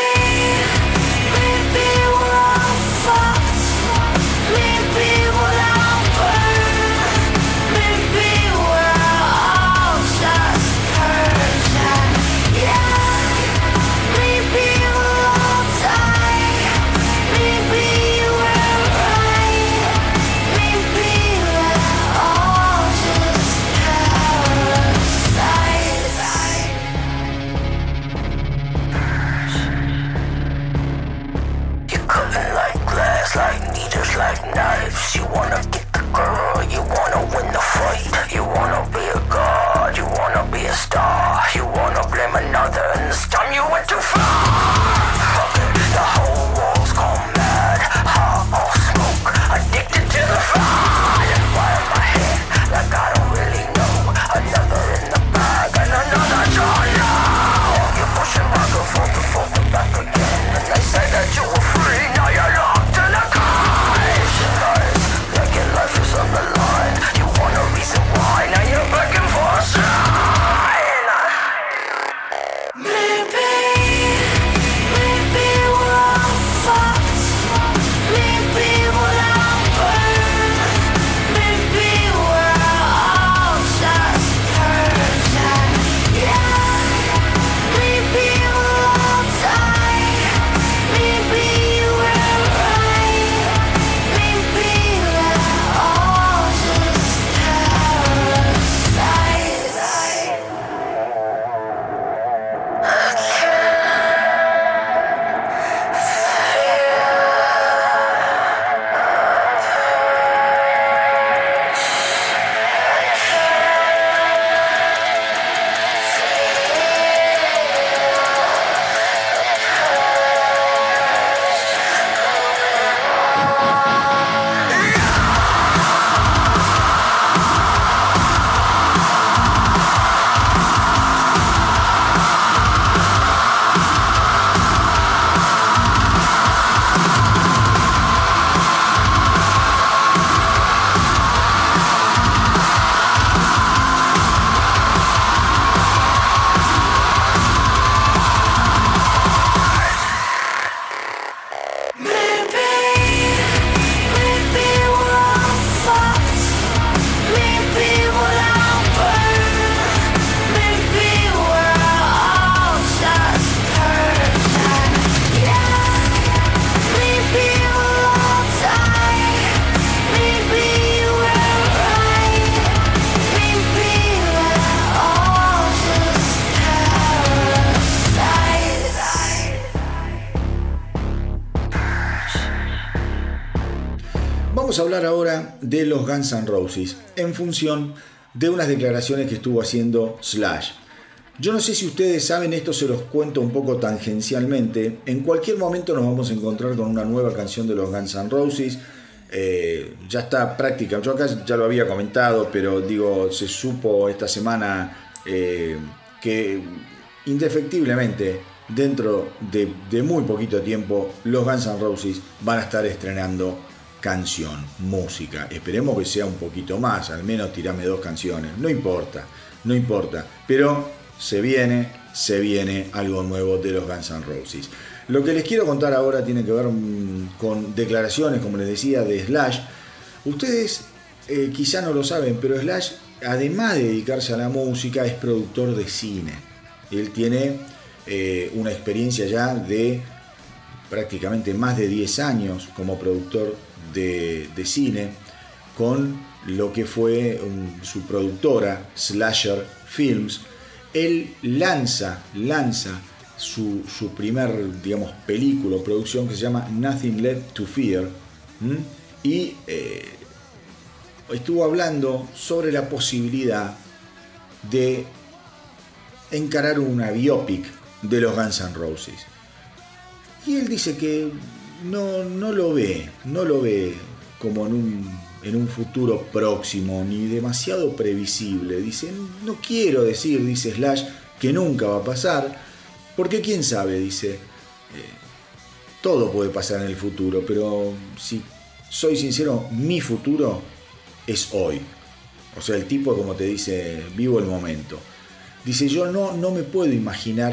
C: we're all fucked. Maybe we'll all burn. Maybe we're all just cursed. Yeah. Maybe we'll all die. Maybe you were right. Maybe we're all just parasites.
D: You're cutting like glass, like needles, like knives. You wanna get the girl, you wanna win the fight. You wanna be a god, you wanna be a star. You wanna blame another, and this time you went too far. Fuck it, the whole world's gone mad. Hot or smoke, addicted to the fire. Why am I here? Like I don't really know. Another in the bag, and another drawn now. You're pushing back and forth to forth and back again. And they say that you were free, now you're locked in a cage. Like your life is on the line. You want a reason why, now you're begging for a sign.
C: Maybe we're all fucked. Maybe we'll all burn. Maybe we're all just cursed. Yeah. Maybe we'll all die. Maybe you were right. Maybe we're all just parasites. Maybe we're all fucked. Maybe we'll all burn. Maybe we're all just cursed. Yeah. Maybe we'll all die. Maybe you were right. Maybe we're all just parasites.
B: Vamos a hablar ahora de los Guns N' Roses en función de unas declaraciones que estuvo haciendo Slash. Yo no sé si ustedes saben, esto se los cuento un poco tangencialmente. En cualquier momento nos vamos a encontrar con una nueva canción de los Guns N' Roses. Ya está práctica, yo acá ya lo había comentado, pero digo, se supo esta semana que indefectiblemente dentro de muy poquito tiempo, los Guns N' Roses van a estar estrenando canción, música. Esperemos que sea un poquito más, al menos tirame 2 canciones. No importa, pero se viene algo nuevo de los Guns N' Roses. Lo que les quiero contar ahora tiene que ver con declaraciones, como les decía, de Slash. Ustedes quizá no lo saben, pero Slash, además de dedicarse a la música, es productor de cine. Él tiene una experiencia ya de prácticamente más de 10 años como productor de cine, con lo que fue su productora Slasher Films. Él lanza su primer, digamos, película o producción que se llama Nothing Left to Fear, y estuvo hablando sobre la posibilidad de encarar una biopic de los Guns N' Roses. Y él dice que no lo ve como en un futuro próximo, ni demasiado previsible. Dice, no quiero decir, dice Slash, que nunca va a pasar, porque quién sabe, dice, todo puede pasar en el futuro, pero si soy sincero, mi futuro es hoy. O sea, el tipo, como te dice, vivo el momento. Dice, yo no me puedo imaginar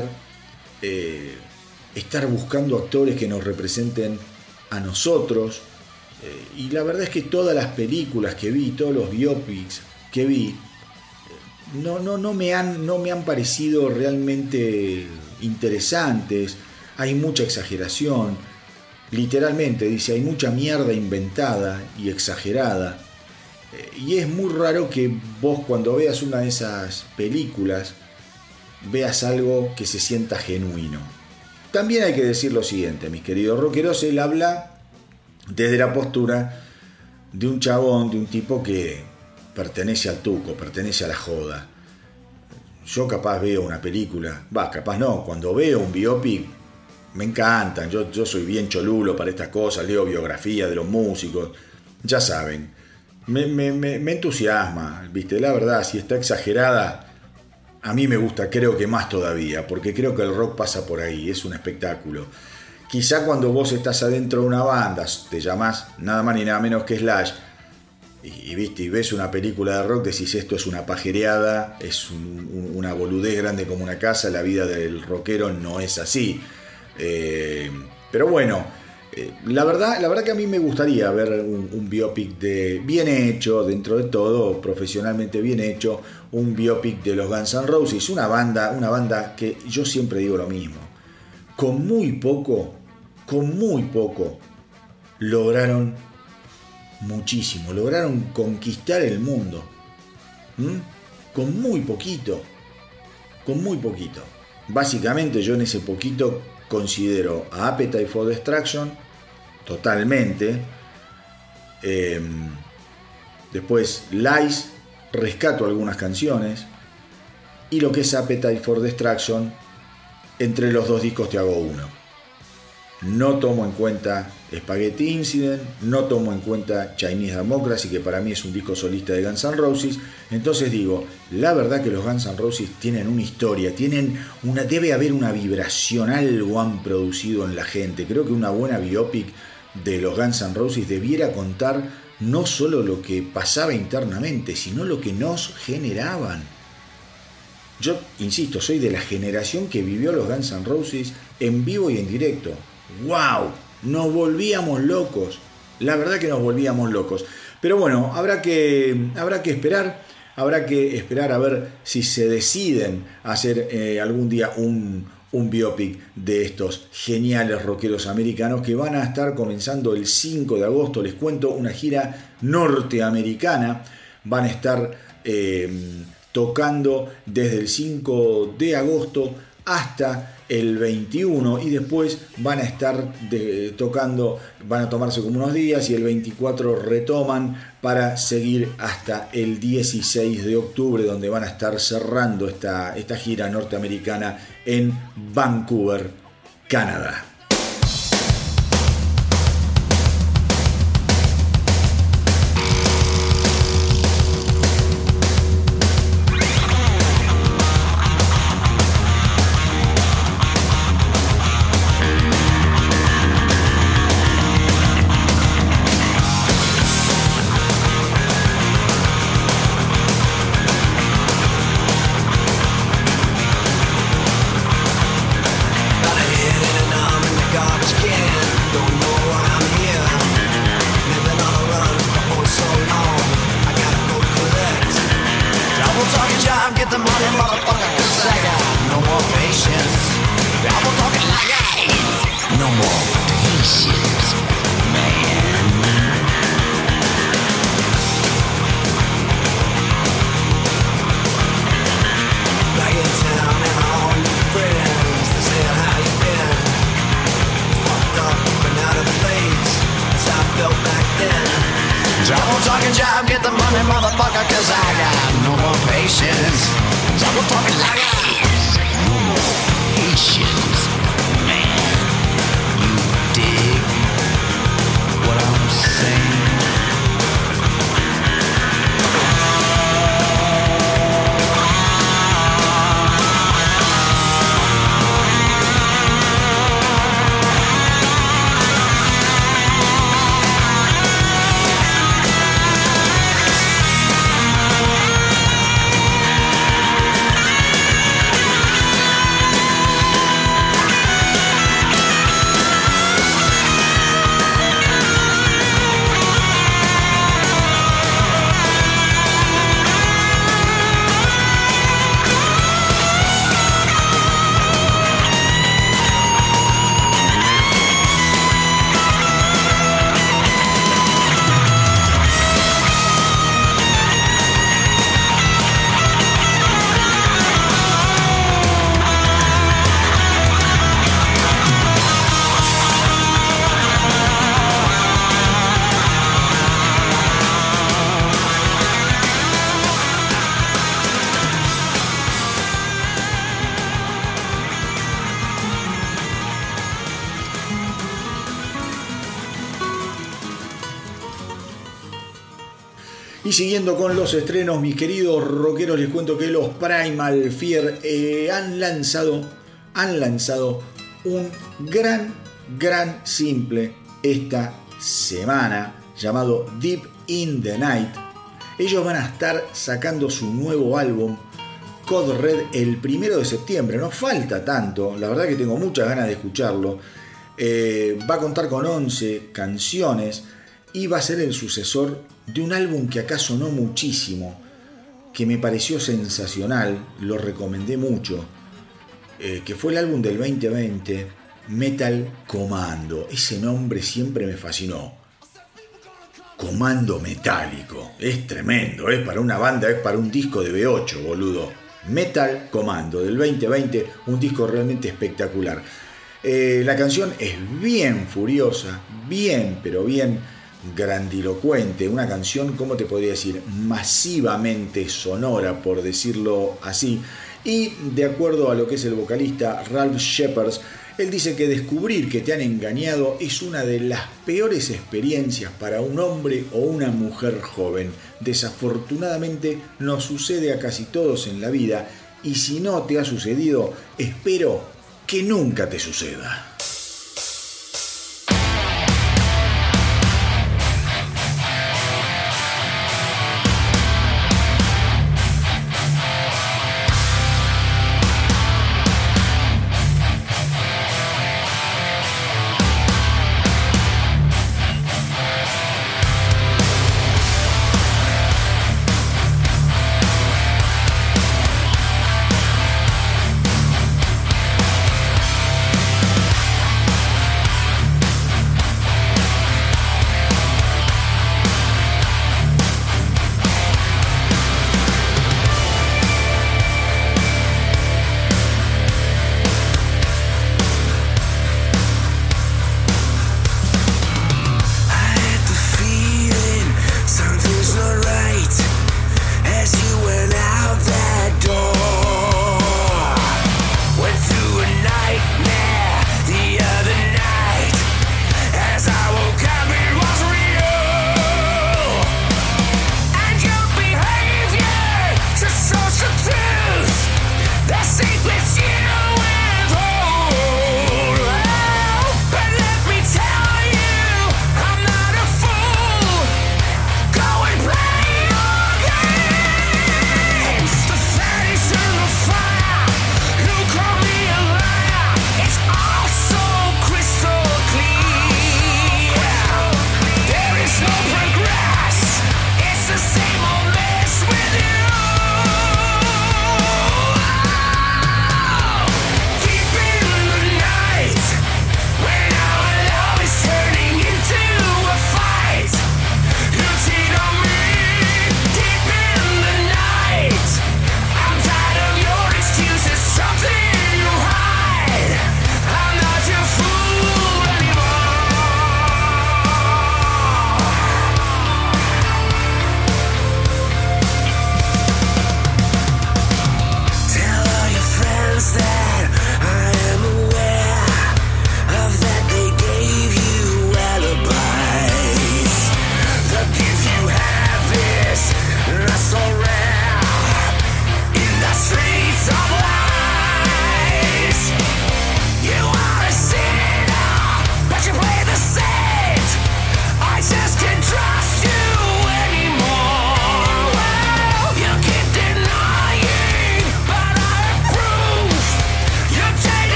B: estar buscando actores que nos representen a nosotros, y la verdad es que todas las películas que vi, todos los biopics que vi, no me han parecido realmente interesantes. Hay mucha exageración, literalmente, dice, hay mucha mierda inventada y exagerada, y es muy raro que vos, cuando veas una de esas películas, veas algo que se sienta genuino. También hay que decir lo siguiente, mis queridos rockeros, él habla desde la postura de un chabón, de un tipo que pertenece al tuco, pertenece a la joda. Yo capaz veo una película, capaz no, cuando veo un biopic me encantan, yo soy bien cholulo para estas cosas, leo biografías de los músicos, ya saben, me entusiasma, ¿viste? La verdad, si está exagerada, a mí me gusta, creo que más todavía, porque creo que el rock pasa por ahí, es un espectáculo. Quizá cuando vos estás adentro de una banda, te llamás nada más ni nada menos que Slash, y ves una película de rock, decís, esto es una pajereada, es una boludez grande como una casa, la vida del rockero no es así. Pero bueno, la verdad que a mí me gustaría ver un biopic bien hecho, dentro de todo, profesionalmente bien hecho, un biopic de los Guns N' Roses, una banda que yo siempre digo lo mismo, con muy poco lograron muchísimo, lograron conquistar el mundo, con muy poquito. Básicamente yo en ese poquito considero a Appetite for Destruction totalmente, después Lies, rescato algunas canciones, y lo que es Appetite for Destruction, entre los 2 discos te hago uno. No tomo en cuenta Spaghetti Incident, no tomo en cuenta Chinese Democracy, que para mí es un disco solista de Guns N' Roses. Entonces digo, la verdad que los Guns N' Roses tienen una historia, debe haber una vibración, algo han producido en la gente. Creo que una buena biopic de los Guns N' Roses debiera contar no solo lo que pasaba internamente, sino lo que nos generaban. Yo, insisto, soy de la generación que vivió los Guns N' Roses en vivo y en directo. ¡Wow! Nos volvíamos locos. La verdad que nos volvíamos locos. Pero bueno, habrá que esperar a ver si se deciden a hacer algún día un biopic de estos geniales rockeros americanos que van a estar comenzando el 5 de agosto. Les cuento, una gira norteamericana. Van a estar tocando desde el 5 de agosto hasta el 21, y después van a estar tocando, van a tomarse como unos días, y el 24 retoman para seguir hasta el 16 de octubre, donde van a estar cerrando esta gira norteamericana en Vancouver, Canadá. Y siguiendo con los estrenos, mis queridos rockeros, les cuento que los Primal Fear han lanzado un gran simple esta semana llamado Deep in the Night. Ellos van a estar sacando su nuevo álbum Code Red el 1 de septiembre. No falta tanto, la verdad que tengo muchas ganas de escucharlo. Va a contar con 11 canciones y va a ser el sucesor de un álbum que acá sonó muchísimo, que me pareció sensacional, lo recomendé mucho, que fue el álbum del 2020, Metal Commando. Ese nombre siempre me fascinó. Comando metálico, es tremendo, es para una banda, es para un disco de B8, boludo. Metal Commando del 2020, un disco realmente espectacular. La canción es bien furiosa, bien, pero bien grandilocuente, una canción, ¿cómo te podría decir? Masivamente sonora, por decirlo así. Y de acuerdo a lo que es el vocalista Ralph Shepard, él dice que descubrir que te han engañado es una de las peores experiencias para un hombre o una mujer joven. Desafortunadamente nos sucede a casi todos en la vida, y si no te ha sucedido, espero que nunca te suceda.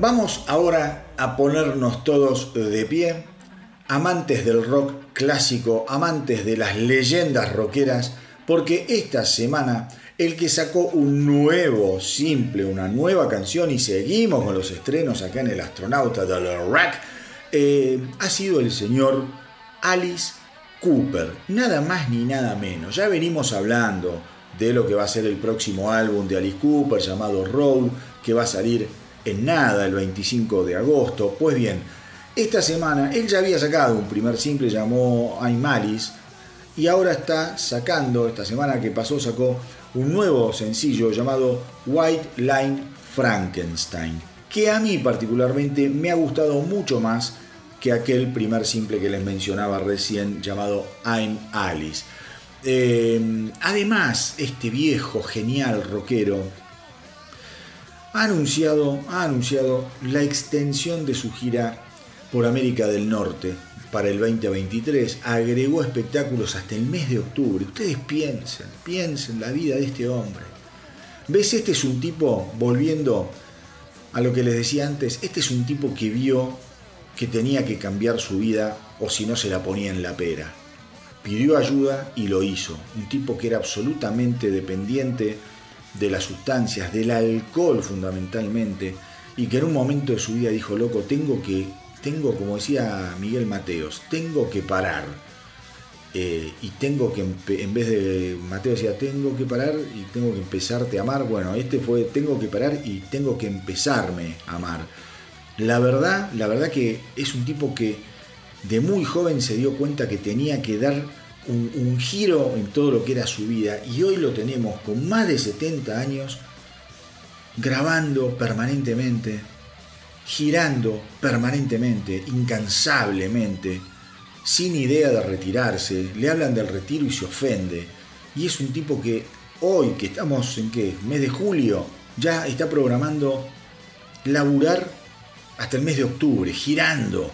B: vamos ahora a ponernos todos de pie, amantes del rock clásico, amantes de las leyendas rockeras, porque esta semana el que sacó un nuevo simple, una nueva canción, y seguimos con los estrenos acá en El Astronauta del Rock, ha sido el señor Alice Cooper, nada más ni nada menos. Ya venimos hablando de lo que va a ser el próximo álbum de Alice Cooper llamado Road, que va a salir en nada el 25 de agosto. Pues bien, esta semana él ya había sacado un primer simple llamado I'm Alice, y ahora está sacando, esta semana que pasó sacó un nuevo sencillo llamado White Line Frankenstein, que a mí particularmente me ha gustado mucho más que aquel primer simple que les mencionaba recién llamado I'm Alice. Además, este viejo genial rockero ha anunciado la extensión de su gira por América del Norte para el 2023. Agregó espectáculos hasta el mes de octubre. Ustedes piensen la vida de este hombre. ¿Ves? Este es un tipo, volviendo a lo que les decía antes, este es un tipo que vio que tenía que cambiar su vida o si no se la ponía en la pera. Pidió ayuda y lo hizo. Un tipo que era absolutamente dependiente de las sustancias, del alcohol fundamentalmente, y que en un momento de su vida dijo, loco, tengo, como decía Miguel Mateos, tengo que parar. Y tengo que, en vez de, Mateo decía, tengo que parar y tengo que empezarte a amar. Bueno, este fue, tengo que parar y tengo que empezarme a amar. La verdad que es un tipo que de muy joven se dio cuenta que tenía que dar un giro en todo lo que era su vida, y hoy lo tenemos con más de 70 años, grabando permanentemente, girando permanentemente, incansablemente, sin idea de retirarse. Le hablan del retiro y se ofende, y es un tipo que hoy, que estamos en mes de julio, ya está programando laburar hasta el mes de octubre, girando.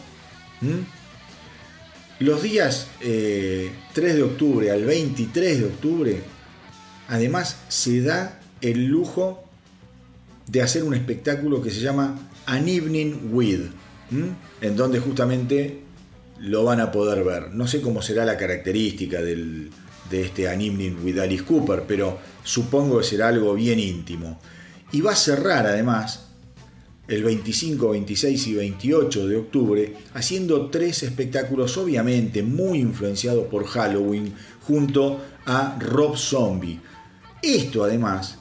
B: Los días 3 de octubre al 23 de octubre, además se da el lujo de hacer un espectáculo que se llama An Evening With, en donde justamente lo van a poder ver. No sé cómo será la característica de este An Evening With Alice Cooper, pero supongo que será algo bien íntimo. Y va a cerrar además el 25, 26 y 28 de octubre, haciendo 3 espectáculos obviamente muy influenciados por Halloween, junto a Rob Zombie. Esto además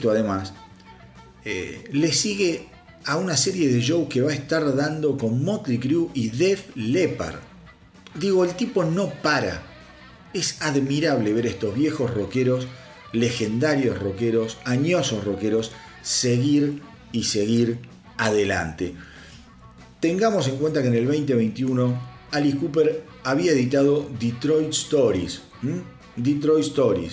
B: le sigue a una serie de shows que va a estar dando con Motley Crue y Def Leppard. Digo, el tipo no para. Es admirable ver estos viejos rockeros, legendarios rockeros, añosos rockeros, seguir y seguir adelante. Tengamos en cuenta que en el 2021 Alice Cooper había editado Detroit Stories. Detroit Stories,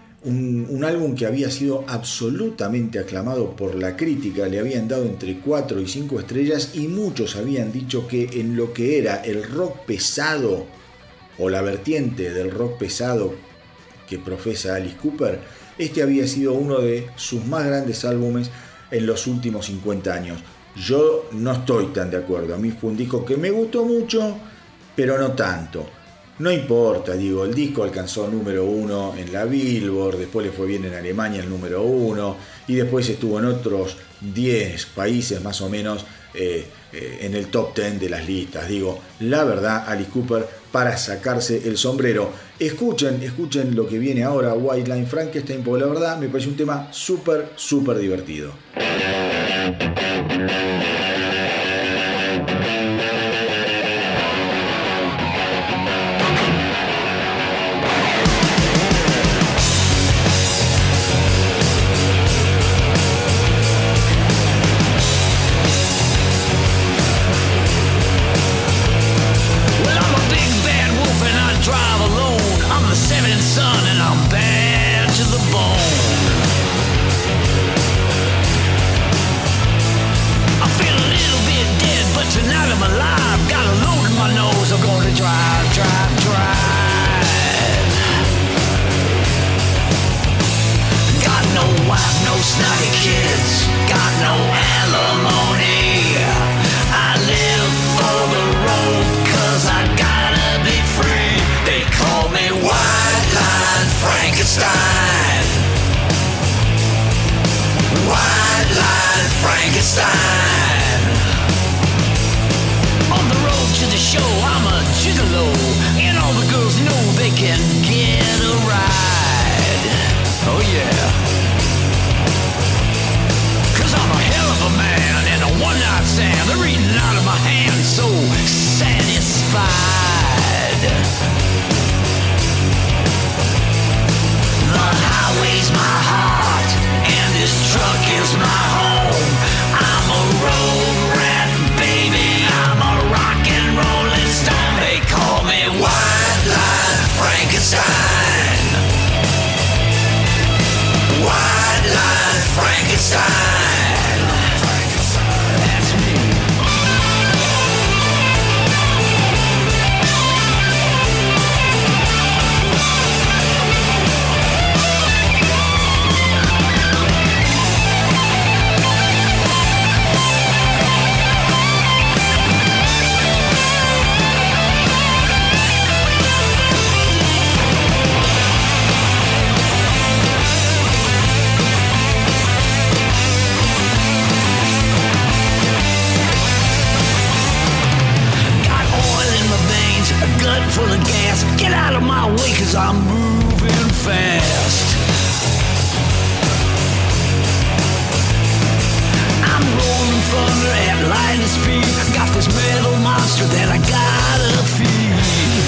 B: un álbum que había sido absolutamente aclamado por la crítica. Le habían dado entre 4 y 5 estrellas, y muchos habían dicho que en lo que era el rock pesado, o la vertiente del rock pesado que profesa Alice Cooper, este había sido uno de sus más grandes álbumes en los últimos 50 años. Yo no estoy tan de acuerdo. A mí fue un disco que me gustó mucho, pero no tanto. No importa, digo, el disco alcanzó número 1 en la Billboard, después le fue bien en Alemania el número 1, y después estuvo en otros 10 países más o menos en el top 10 de las listas. Digo, la verdad, Alice Cooper, para sacarse el sombrero. Escuchen lo que viene ahora, White Line Frankenstein, porque la verdad me parece un tema súper divertido.
C: Snotty kids, got no alimony. girls know they can get a ride. Oh yeah. 'Cause I'm a hell of a man and a one-night stand. They're eating out of my hand, so satisfied. The highway's my heart and this truck is my home. I'm a road rat, baby. I'm a rock and rolling stone. They call me White Line Frankenstein. White Line Frankenstein. That's me. Full of gas, get out of my way 'cause I'm moving fast. I'm rolling thunder at lightning speed. Got this metal monster that I gotta feed.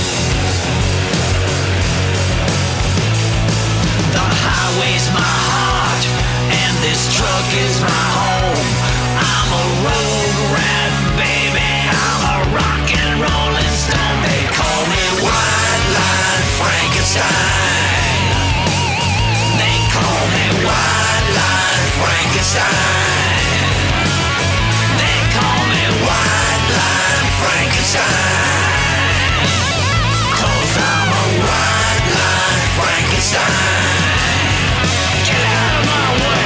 C: The highway's my heart and this truck is my home. I'm a road rat, baby. I'm a rock and rolling stone. They call me White Line Frankenstein. They call me White Line Frankenstein. They call me White Line Frankenstein. 'Cause I'm a White Line Frankenstein. Get out of my way.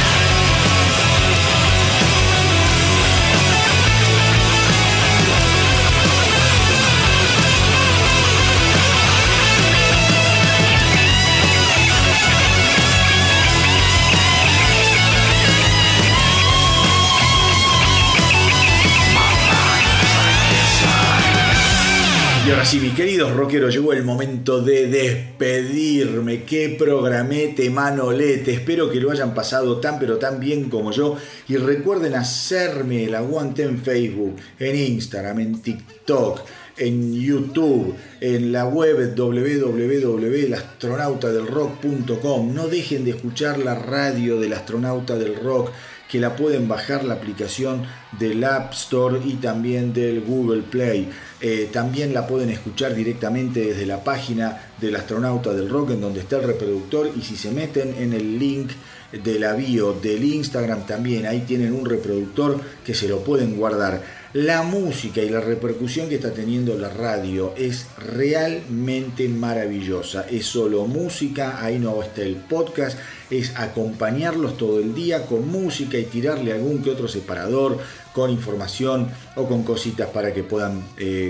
B: Y ahora sí, mis queridos rockeros, llegó el momento de despedirme. Qué programete, manolete. Espero que lo hayan pasado tan pero tan bien como yo. Y recuerden hacerme el aguante en Facebook, en Instagram, en TikTok, en YouTube, en la web www.elastronautadelrock.com. No dejen de escuchar la radio del Astronauta del Rock, que la pueden bajar la aplicación del App Store y también del Google Play. También la pueden escuchar directamente desde la página del Astronauta del Rock, en donde está el reproductor, y si se meten en el link de la bio del Instagram también, ahí tienen un reproductor que se lo pueden guardar. La música y la repercusión que está teniendo la radio es realmente maravillosa. Es solo música, ahí no está el podcast, es acompañarlos todo el día con música y tirarle algún que otro separador con información o con cositas para que puedan,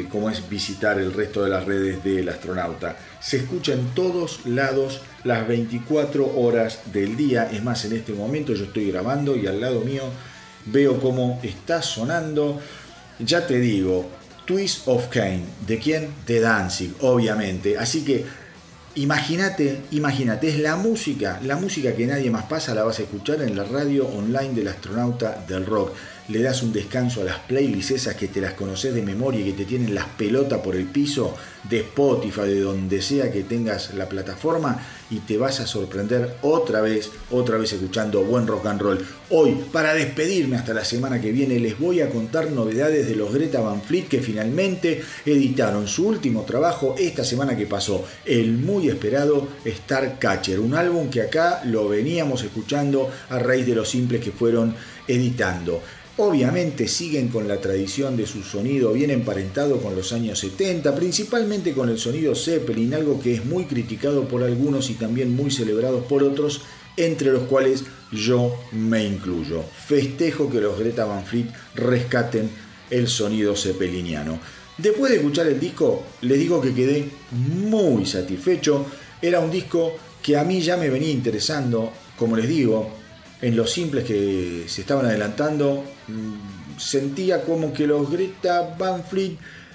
B: visitar el resto de las redes del Astronauta. Se escucha en todos lados las 24 horas del día. Es más, en este momento yo estoy grabando y al lado mío veo cómo está sonando. Ya te digo, Twist of Cain. ¿De quién? De Danzig, obviamente. Así que imagínate, es la música que nadie más pasa, la vas a escuchar en la radio online del Astronauta del Rock. Le das un descanso a las playlists esas que te las conoces de memoria y que te tienen las pelotas por el piso, de Spotify, de donde sea que tengas la plataforma, y te vas a sorprender otra vez escuchando buen rock and roll. Hoy, para despedirme hasta la semana que viene, les voy a contar novedades de los Greta Van Fleet, que finalmente editaron su último trabajo esta semana que pasó, el muy esperado Starcatcher, un álbum que acá lo veníamos escuchando a raíz de los simples que fueron editando. Obviamente siguen con la tradición de su sonido bien emparentado con los años 70, principalmente con el sonido Zeppelin, algo que es muy criticado por algunos y también muy celebrado por otros, entre los cuales yo me incluyo. Festejo que los Greta Van Fleet rescaten el sonido zeppeliniano. Después de escuchar el disco, les digo que quedé muy satisfecho. Era un disco que a mí ya me venía interesando, como les digo, en los simples que se estaban adelantando, sentía como que los Greta Van Fleet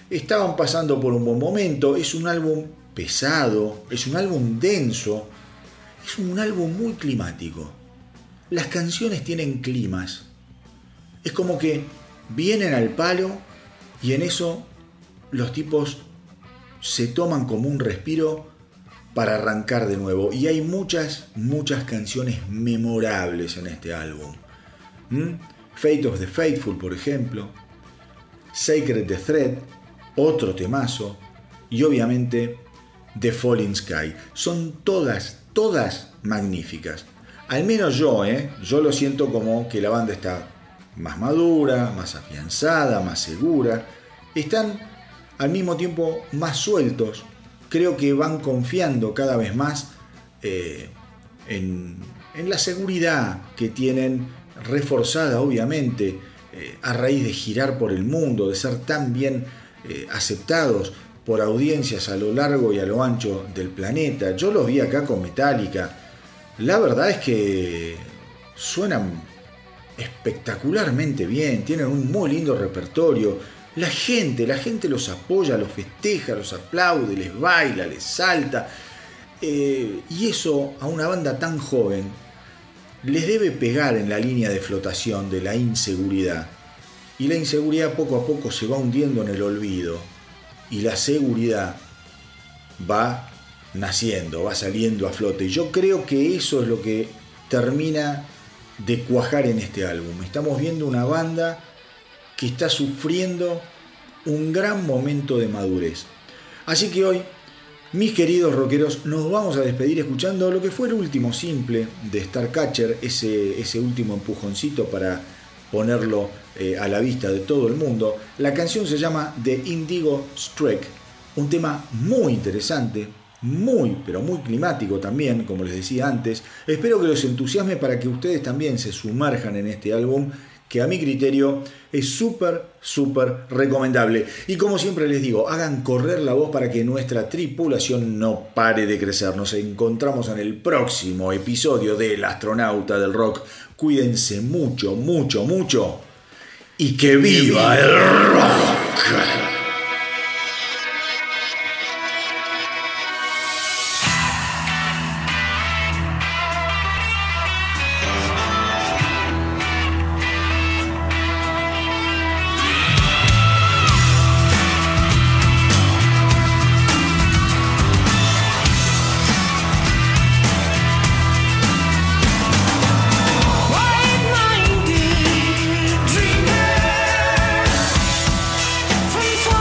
B: estaban pasando por un buen momento. Es un álbum pesado, es un álbum denso, es un álbum muy climático. Las canciones tienen climas. Es como que vienen al palo y en eso los tipos se toman como un respiro para arrancar de nuevo. Y hay muchas canciones memorables en este álbum. Fate of the Faithful, por ejemplo. Sacred the Thread, otro temazo. Y obviamente The Falling Sky. Son todas magníficas. Al menos yo lo siento como que la banda está más madura, más afianzada, más segura. Están al mismo tiempo más sueltos. Creo que van confiando cada vez más en la seguridad que tienen, reforzada obviamente a raíz de girar por el mundo, de ser tan bien aceptados por audiencias a lo largo y a lo ancho del planeta. Yo los vi acá con Metallica. La verdad es que suenan espectacularmente bien, tienen un muy lindo repertorio. La gente los apoya, los festeja, los aplaude, les baila, les salta. Y eso a una banda tan joven les debe pegar en la línea de flotación de la inseguridad. Y la inseguridad poco a poco se va hundiendo en el olvido. Y la seguridad va naciendo, va saliendo a flote. Y yo creo que eso es lo que termina de cuajar en este álbum. Estamos viendo una banda que está sufriendo un gran momento de madurez. Así que hoy, mis queridos rockeros, nos vamos a despedir escuchando lo que fue el último simple de Starcatcher, ese último empujoncito para ponerlo a la vista de todo el mundo. La canción se llama The Indigo Streak, un tema muy interesante, pero muy climático también, como les decía antes. Espero que los entusiasme para que ustedes también se sumerjan en este álbum, que a mi criterio es súper recomendable. Y como siempre les digo, hagan correr la voz para que nuestra tripulación no pare de crecer. Nos encontramos en el próximo episodio del Astronauta del Rock. Cuídense mucho y que viva el rock.
C: From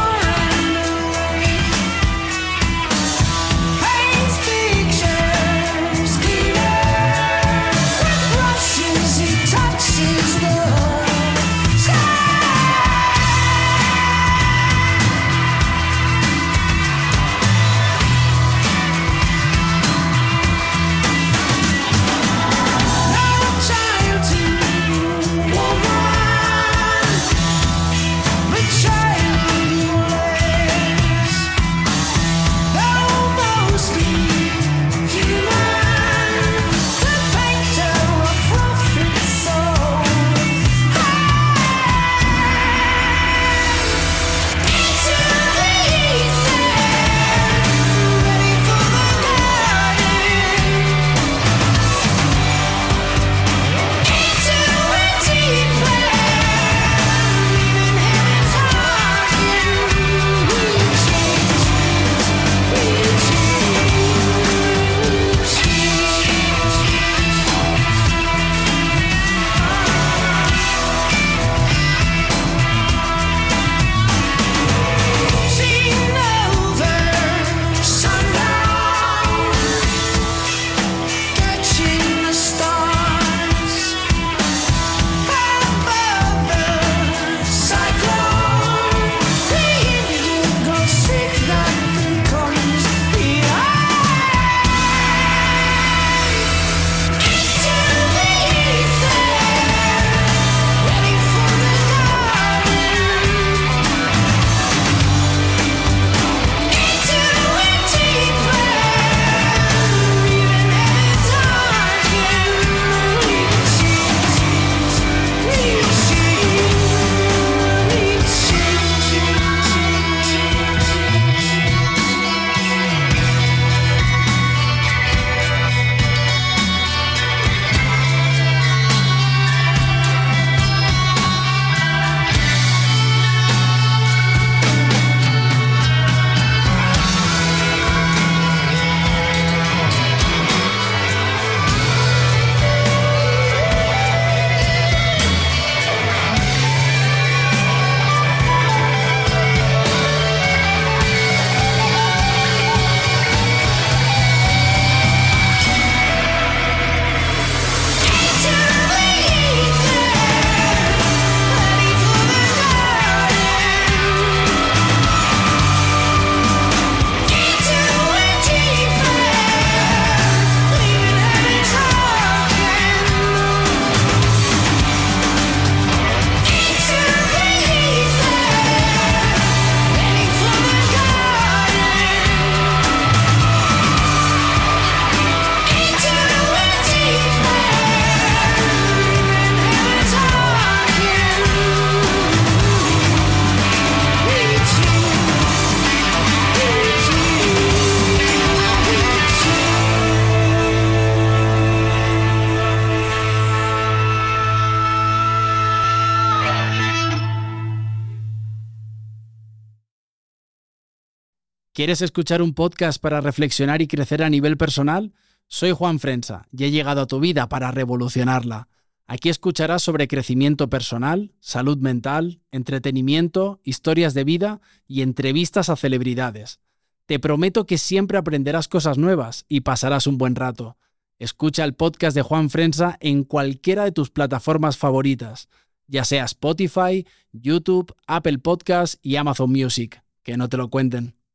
A: ¿Quieres escuchar un podcast para reflexionar y crecer a nivel personal? Soy Juan Frensa y he llegado a tu vida para revolucionarla. Aquí escucharás sobre crecimiento personal, salud mental, entretenimiento, historias de vida y entrevistas a celebridades. Te prometo que siempre aprenderás cosas nuevas y pasarás un buen rato. Escucha el podcast de Juan Frensa en cualquiera de tus plataformas favoritas, ya sea Spotify, YouTube, Apple Podcasts y Amazon Music. Que no te lo cuenten.